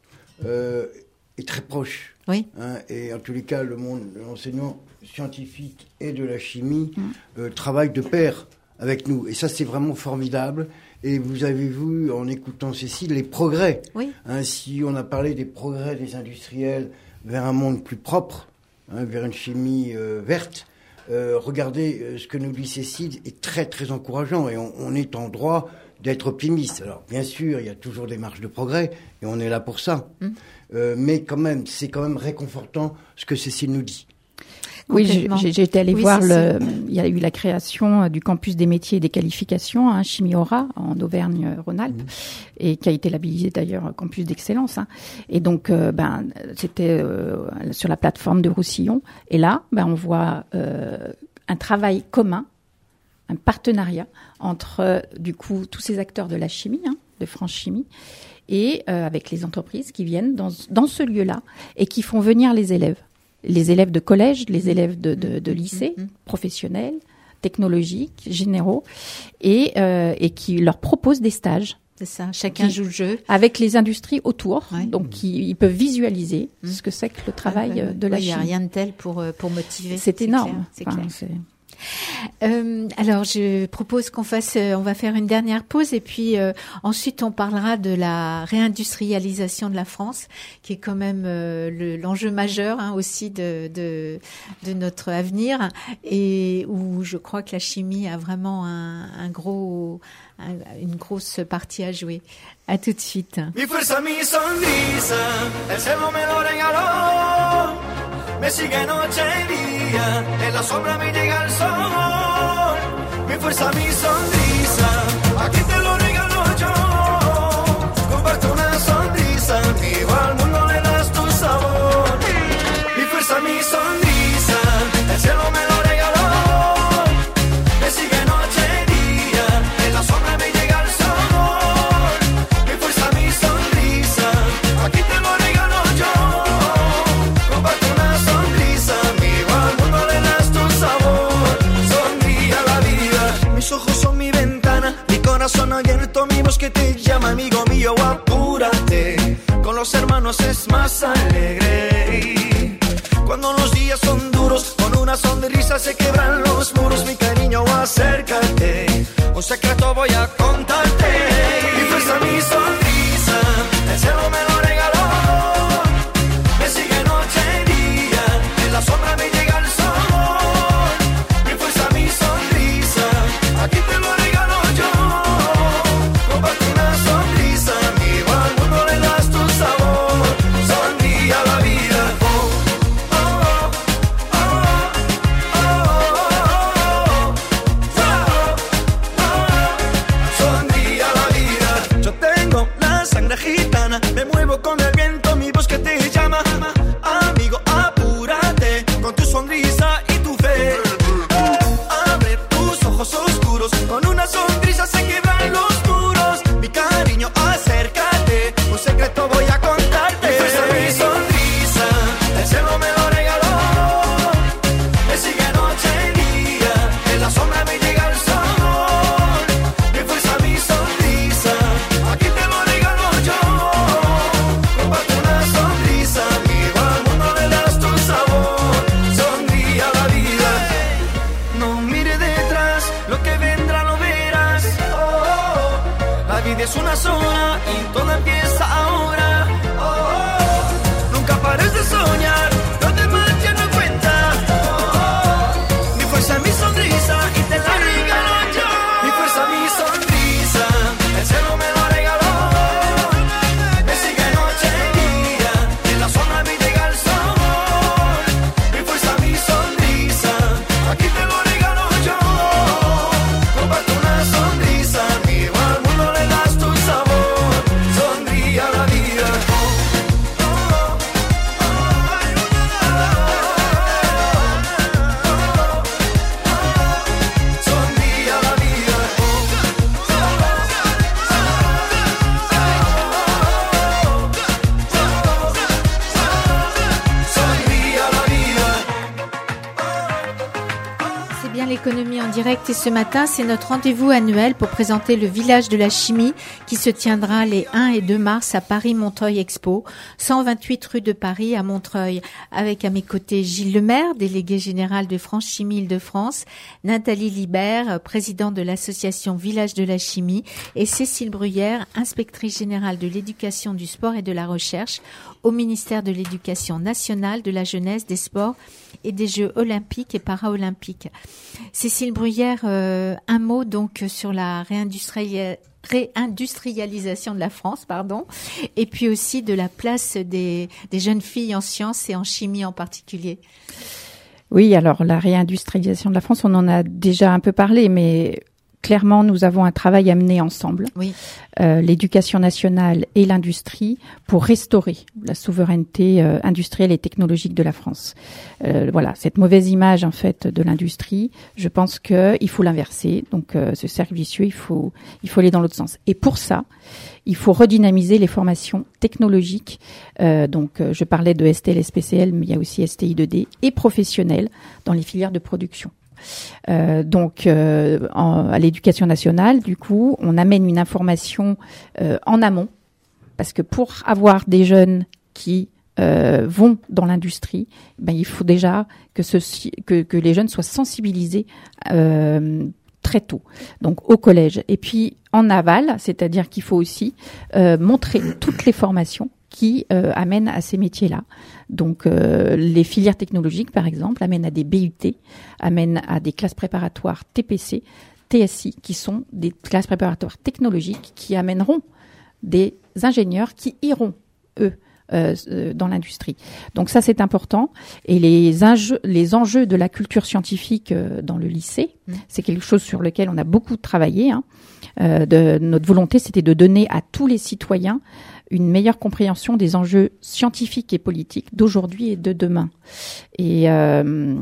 euh, est très proche. Oui. Hein, et en tous les cas, le monde de l'enseignement scientifique et de la chimie Mm. euh, travaille de pair avec nous. Et ça, c'est vraiment formidable. Et vous avez vu, en écoutant Cécile, les progrès. Oui. Hein, si on a parlé des progrès des industriels vers un monde plus propre, hein, vers une chimie euh, verte, euh, regardez euh, ce que nous dit Cécile est très très encourageant et on, on est en droit d'être optimiste. Alors bien sûr, il y a toujours des marges de progrès et on est là pour ça. Mm. Euh, mais quand même, c'est quand même réconfortant ce que Cécile nous dit. Oui, Complètement. j'ai, j'ai été allée Oui, voir c'est le. Il y a eu la création euh, du campus des métiers et des qualifications, hein, Chimie Aura, en Auvergne-Rhône-Alpes, et qui a été labellisé d'ailleurs campus d'excellence. Hein. Et donc, euh, ben, c'était euh, sur la plateforme de Roussillon. Et là, ben, on voit euh, un travail commun, un partenariat entre, euh, du coup, tous ces acteurs de la chimie, hein, de France Chimie, et euh, avec les entreprises qui viennent dans, dans ce lieu-là et qui font venir les élèves. Les élèves de collège, les élèves de, de, de lycée, Mhm. professionnels, technologiques, généraux, et, euh, et qui leur proposent des stages C'est ça. Chacun Qui- joue le jeu. avec les industries autour. Ouais. Donc, ils, ils peuvent visualiser Mhm. ce que c'est que le travail Ouais, ouais, euh, de la ouais, Il n'y a chimie. rien de tel pour, euh, pour motiver. C'est énorme. clair, c'est Enfin, clair. c'est- Euh, alors, je propose qu'on fasse, euh, on va faire une dernière pause et puis euh, ensuite on parlera de la réindustrialisation de la France, qui est quand même euh, le- l'enjeu majeur hein, aussi de, de de notre avenir et où je crois que la chimie a vraiment un, un gros, un- une grosse partie à jouer. À tout de suite. Mi fuerza, mi sonrisa, el cielo me lo regaló. Me sigue noche y día, en la sombra me llega el sol. Mi fuerza, mi sonrisa, aquí te lo regalo yo. Comparto una sonrisa, vivo al mundo le das tu sabor. Mi fuerza, mi sonrisa, el cielo me lo regaló. Me sigue noche y día, en la sombra me llega el sol. Mi fuerza, mi sonrisa, aquí te lo regalo yo. Comparte una sonrisa, vivo al mundo le das tu sabor. Sonríe a la vida. Mis ojos son mi ventana, mi corazón abierto, mi voz que te llama, amigo mío, apúrate. Con los hermanos es más alegre. Cuando los días son duros, con una sonrisa se quebran los muros. Mi cariño, acércate, un secreto voy a contarte. Mi fuerza, mi sonrisa, el cielo me lo regaló. Me sigue noche y día, en la sombra me llega el sol. Mi fuerza, mi sonrisa, aquí te lo regalo yo. Comparte una sonrisa, vivo al mundo le das tu sabor. Sonríe a la vida. Oh, oh, oh, oh, oh, oh. vida es una sola y todo empieza ahora. Oh, oh, nunca pares de soñar, los demás ya no cuentan. Oh, oh, mi fuerza es mi sonrisa y te la regalo yo. Mi fuerza, mi sonrisa, el cielo me lo regaló. Me sigue noche y día, en la sombra me llega el sol. Mi fuerza, mi sonrisa, aquí te lo regalo yo. Comparte una sonrisa, amigo, al mundo le das tu sabor. Sonríe a la vida. Oh, oh, oh, ay, oh, sonríe a la vida. Sonríe a la vida. C'est bien l'économie en direct et ce matin, c'est notre rendez-vous annuel pour présenter le village de la chimie qui se tiendra les un et deux mars à Paris-Montreuil Expo, cent vingt-huit rue de Paris à Montreuil, avec à mes côtés Gilles Lemaire, délégué général de France Chimie Île-de-France, Nathalie Libert, présidente de l'association Village de la Chimie, et Cécile Bruyère, inspectrice générale de l'éducation, du sport et de la recherche au ministère de l'Éducation nationale, de la jeunesse, des sports et des Jeux olympiques et paraolympiques. Cécile Bruyère, euh, un mot donc sur la réindustriali- réindustrialisation de la France, pardon, et puis aussi de la place des, des jeunes filles en sciences et en chimie en particulier. Oui, alors la réindustrialisation de la France, on en a déjà un peu parlé, mais clairement, nous avons un travail à mener ensemble, Oui. euh, l'éducation nationale et l'industrie, pour restaurer la souveraineté euh, industrielle et technologique de la France. Euh, voilà, cette mauvaise image en fait de l'industrie, je pense que il faut l'inverser. Donc, euh, ce cercle vicieux, il faut, il faut aller dans l'autre sens. Et pour ça, il faut redynamiser les formations technologiques. Euh, donc, euh, je parlais de S T L S P C L, mais il y a aussi S T I deux D et professionnelles dans les filières de production. Euh, donc, euh, en, à l'éducation nationale, du coup, on amène une information euh, en amont, parce que pour avoir des jeunes qui euh, vont dans l'industrie, ben, il faut déjà que, ceci, que, que les jeunes soient sensibilisés euh, très tôt, donc au collège. Et puis en aval, c'est-à-dire qu'il faut aussi euh, montrer toutes les formations qui euh, amènent à ces métiers-là. Donc, euh, les filières technologiques, par exemple, amènent à des B U T, amènent à des classes préparatoires T P C, T S I, qui sont des classes préparatoires technologiques qui amèneront des ingénieurs qui iront, eux, euh, dans l'industrie. Donc ça, c'est important. Et les enjeux, les enjeux de la culture scientifique euh, dans le lycée, mmh. c'est quelque chose sur lequel on a beaucoup travaillé. Hein. Euh, de, notre volonté, c'était de donner à tous les citoyens une meilleure compréhension des enjeux scientifiques et politiques d'aujourd'hui et de demain. Et euh,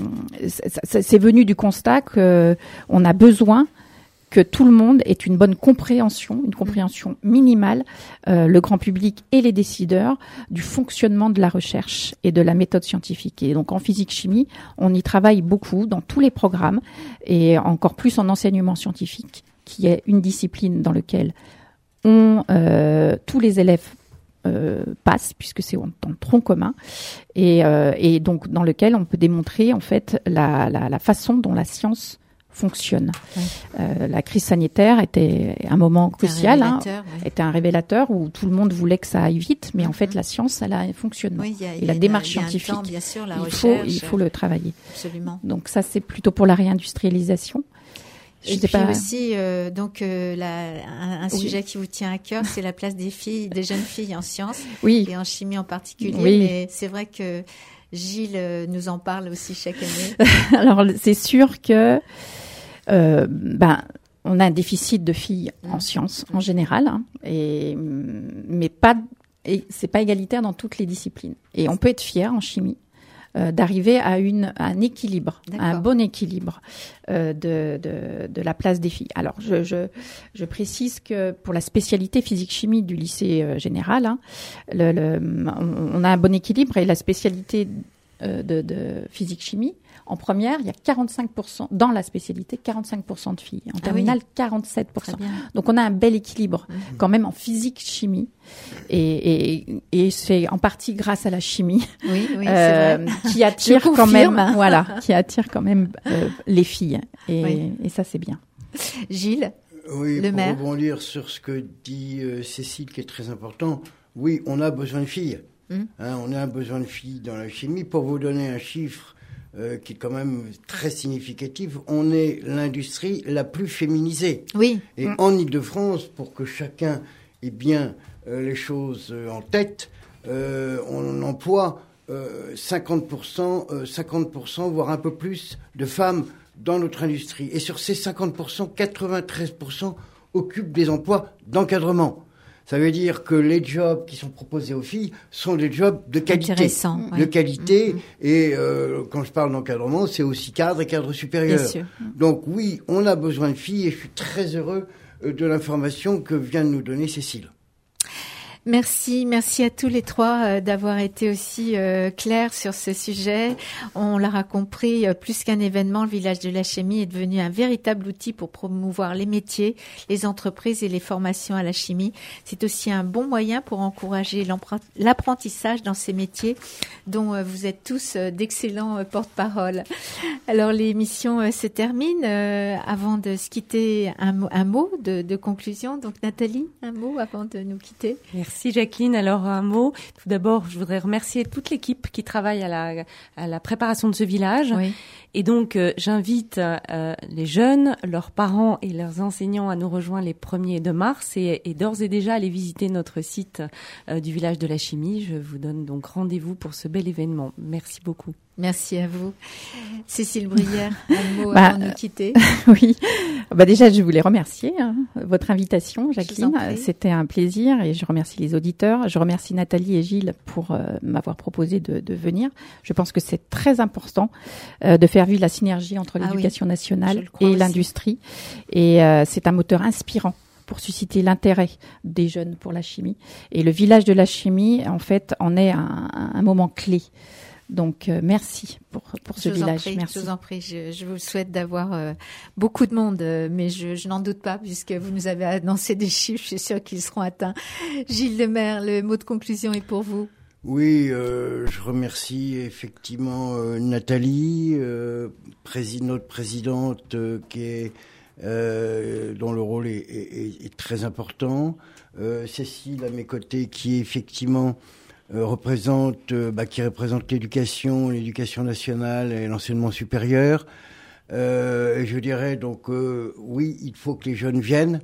c'est venu du constat qu'on a besoin que tout le monde ait une bonne compréhension, une compréhension minimale, euh, le grand public et les décideurs, du fonctionnement de la recherche et de la méthode scientifique. Et donc en physique-chimie, on y travaille beaucoup dans tous les programmes et encore plus en enseignement scientifique, qui est une discipline dans laquelle on, euh, tous les élèves euh, passent, puisque c'est en, en tronc commun, et, euh, et donc dans lequel on peut démontrer en fait la, la, la façon dont la science fonctionne. Oui. Euh, la crise sanitaire était un moment crucial, un hein, oui. était un révélateur où tout le monde voulait que ça aille vite, mais mm-hmm. en fait la science, elle a un fonctionnement. Oui, y a, et la démarche a, scientifique, temps, bien sûr, la il, recherche, faut, il faut le travailler. Absolument. Donc ça, c'est plutôt pour la réindustrialisation. Je et sais puis pas... aussi, euh, donc euh, la, un, un oui. sujet qui vous tient à cœur, c'est la place des filles, des jeunes filles en sciences oui. et en chimie en particulier. Oui. Mais c'est vrai que Gilles nous en parle aussi chaque année. Alors c'est sûr que euh, ben on a un déficit de filles mmh. en sciences en général, hein, et mais pas et c'est pas égalitaire dans toutes les disciplines. Et on peut être fier en chimie. Euh, d'arriver à, une, à un équilibre, à un bon équilibre euh, de, de, de la place des filles. Alors, je, je, je précise que pour la spécialité physique-chimie du lycée euh, général, hein, le, le, on, on a un bon équilibre et la spécialité euh, de, de physique-chimie, en première, il y a quarante-cinq pour cent, dans la spécialité, quarante-cinq pour cent de filles. En terminale, ah oui. quarante-sept pour cent. Donc, on a un bel équilibre mmh. quand même en physique-chimie. Et, et, et c'est en partie grâce à la chimie oui, oui, euh, qui attire quand même, voilà, qui attire quand même euh, les filles. Et, oui. et ça, c'est bien. Gilles? Oui, le pour maire. rebondir sur ce que dit euh, Cécile, qui est très important, oui, on a besoin de filles. Mmh. Hein, on a besoin de filles dans la chimie. Pour vous donner un chiffre euh, qui est quand même très significatif, on est l'industrie la plus féminisée. Oui. Et mmh. en Ile-de-France, pour que chacun ait bien euh, les choses euh, en tête, euh, on emploie euh, cinquante pour cent, euh, cinquante pour cent, voire un peu plus de femmes dans notre industrie. Et sur ces cinquante pour cent, quatre-vingt-treize pour cent occupent des emplois d'encadrement. Ça veut dire que les jobs qui sont proposés aux filles sont des jobs de qualité. Intéressant, de ouais. qualité. Mmh. Et euh, quand je parle d'encadrement, c'est aussi cadre et cadre supérieur. Bien sûr. Donc oui, on a besoin de filles et je suis très heureux de l'information que vient de nous donner Cécile. Merci, merci à tous les trois euh, d'avoir été aussi euh, clairs sur ce sujet. On l'aura compris, euh, plus qu'un événement, le village de la chimie est devenu un véritable outil pour promouvoir les métiers, les entreprises et les formations à la chimie. C'est aussi un bon moyen pour encourager l'apprentissage dans ces métiers dont euh, vous êtes tous euh, d'excellents euh, porte-parole. Alors l'émission euh, se termine. Euh, avant de se quitter, un, un mot de, de conclusion. Donc Nathalie, un mot avant de nous quitter. Merci Jacqueline. Alors un mot. Tout d'abord, je voudrais remercier toute l'équipe qui travaille à la, à la préparation de ce village. Oui. Et donc, euh, j'invite euh, les jeunes, leurs parents et leurs enseignants à nous rejoindre les premiers de mars et, et d'ores et déjà aller visiter notre site euh, du village de la chimie. Je vous donne donc rendez-vous pour ce bel événement. Merci beaucoup. Merci à vous. Cécile Brière, un mot bah, avant de nous quitter. Oui. Bah déjà, je voulais remercier hein, votre invitation, Jacqueline. C'était un plaisir et je remercie les auditeurs. Je remercie Nathalie et Gilles pour euh, m'avoir proposé de, de venir. Je pense que c'est très important euh, de faire vivre la synergie entre l'éducation ah oui, nationale et l'industrie. Et euh, c'est un moteur inspirant pour susciter l'intérêt des jeunes pour la chimie. Et le village de la chimie, en fait, en est un, un moment clé. Donc, euh, merci pour, pour ce je village. Prie, merci. Je vous en prie. Je, je vous souhaite d'avoir euh, beaucoup de monde, euh, mais je, je n'en doute pas puisque vous nous avez annoncé des chiffres. Je suis sûre qu'ils seront atteints. Gilles Lemaire, le mot de conclusion est pour vous. Oui, euh, je remercie effectivement euh, Nathalie, euh, présid- notre présidente euh, qui est, euh, dont le rôle est, est, est très important. Euh, Cécile à mes côtés qui est effectivement... Euh, représente, euh, bah, qui représente l'éducation, l'éducation nationale et l'enseignement supérieur. Euh, et je dirais donc, euh, oui, il faut que les jeunes viennent.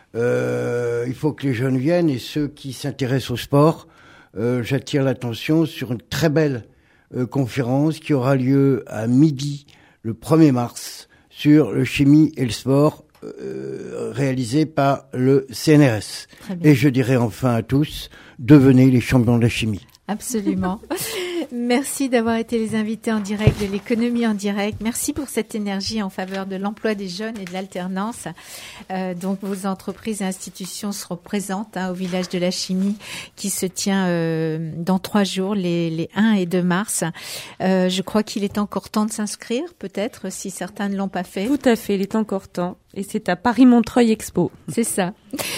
Euh, il faut que les jeunes viennent et ceux qui s'intéressent au sport, euh, j'attire l'attention sur une très belle euh, conférence qui aura lieu à midi le premier mars sur le chimie et le sport euh, réalisé par le C N R S. Et je dirais enfin à tous, devenez les champions de la chimie. Absolument. Merci d'avoir été les invités en direct de l'économie en direct. Merci pour cette énergie en faveur de l'emploi des jeunes et de l'alternance. Euh, donc vos entreprises et institutions seront présentes hein, au village de la chimie qui se tient euh, dans trois jours, les, les un et deux mars. Euh, je crois qu'il est encore temps de s'inscrire, peut-être, si certains ne l'ont pas fait. Tout à fait, il est encore temps. Et c'est à Paris-Montreuil Expo. C'est ça.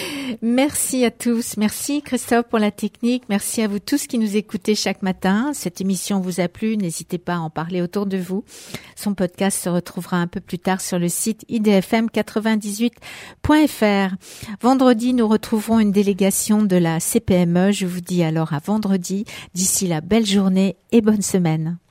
Merci à tous. Merci Christophe pour la technique. Merci à vous tous qui nous écoutez chaque matin. Cette émission vous a plu. N'hésitez pas à en parler autour de vous. Son podcast se retrouvera un peu plus tard sur le site i d f m quatre-vingt-dix-huit point f r. Vendredi, nous retrouverons une délégation de la C P M E. Je vous dis alors à vendredi. D'ici là, belle journée et bonne semaine.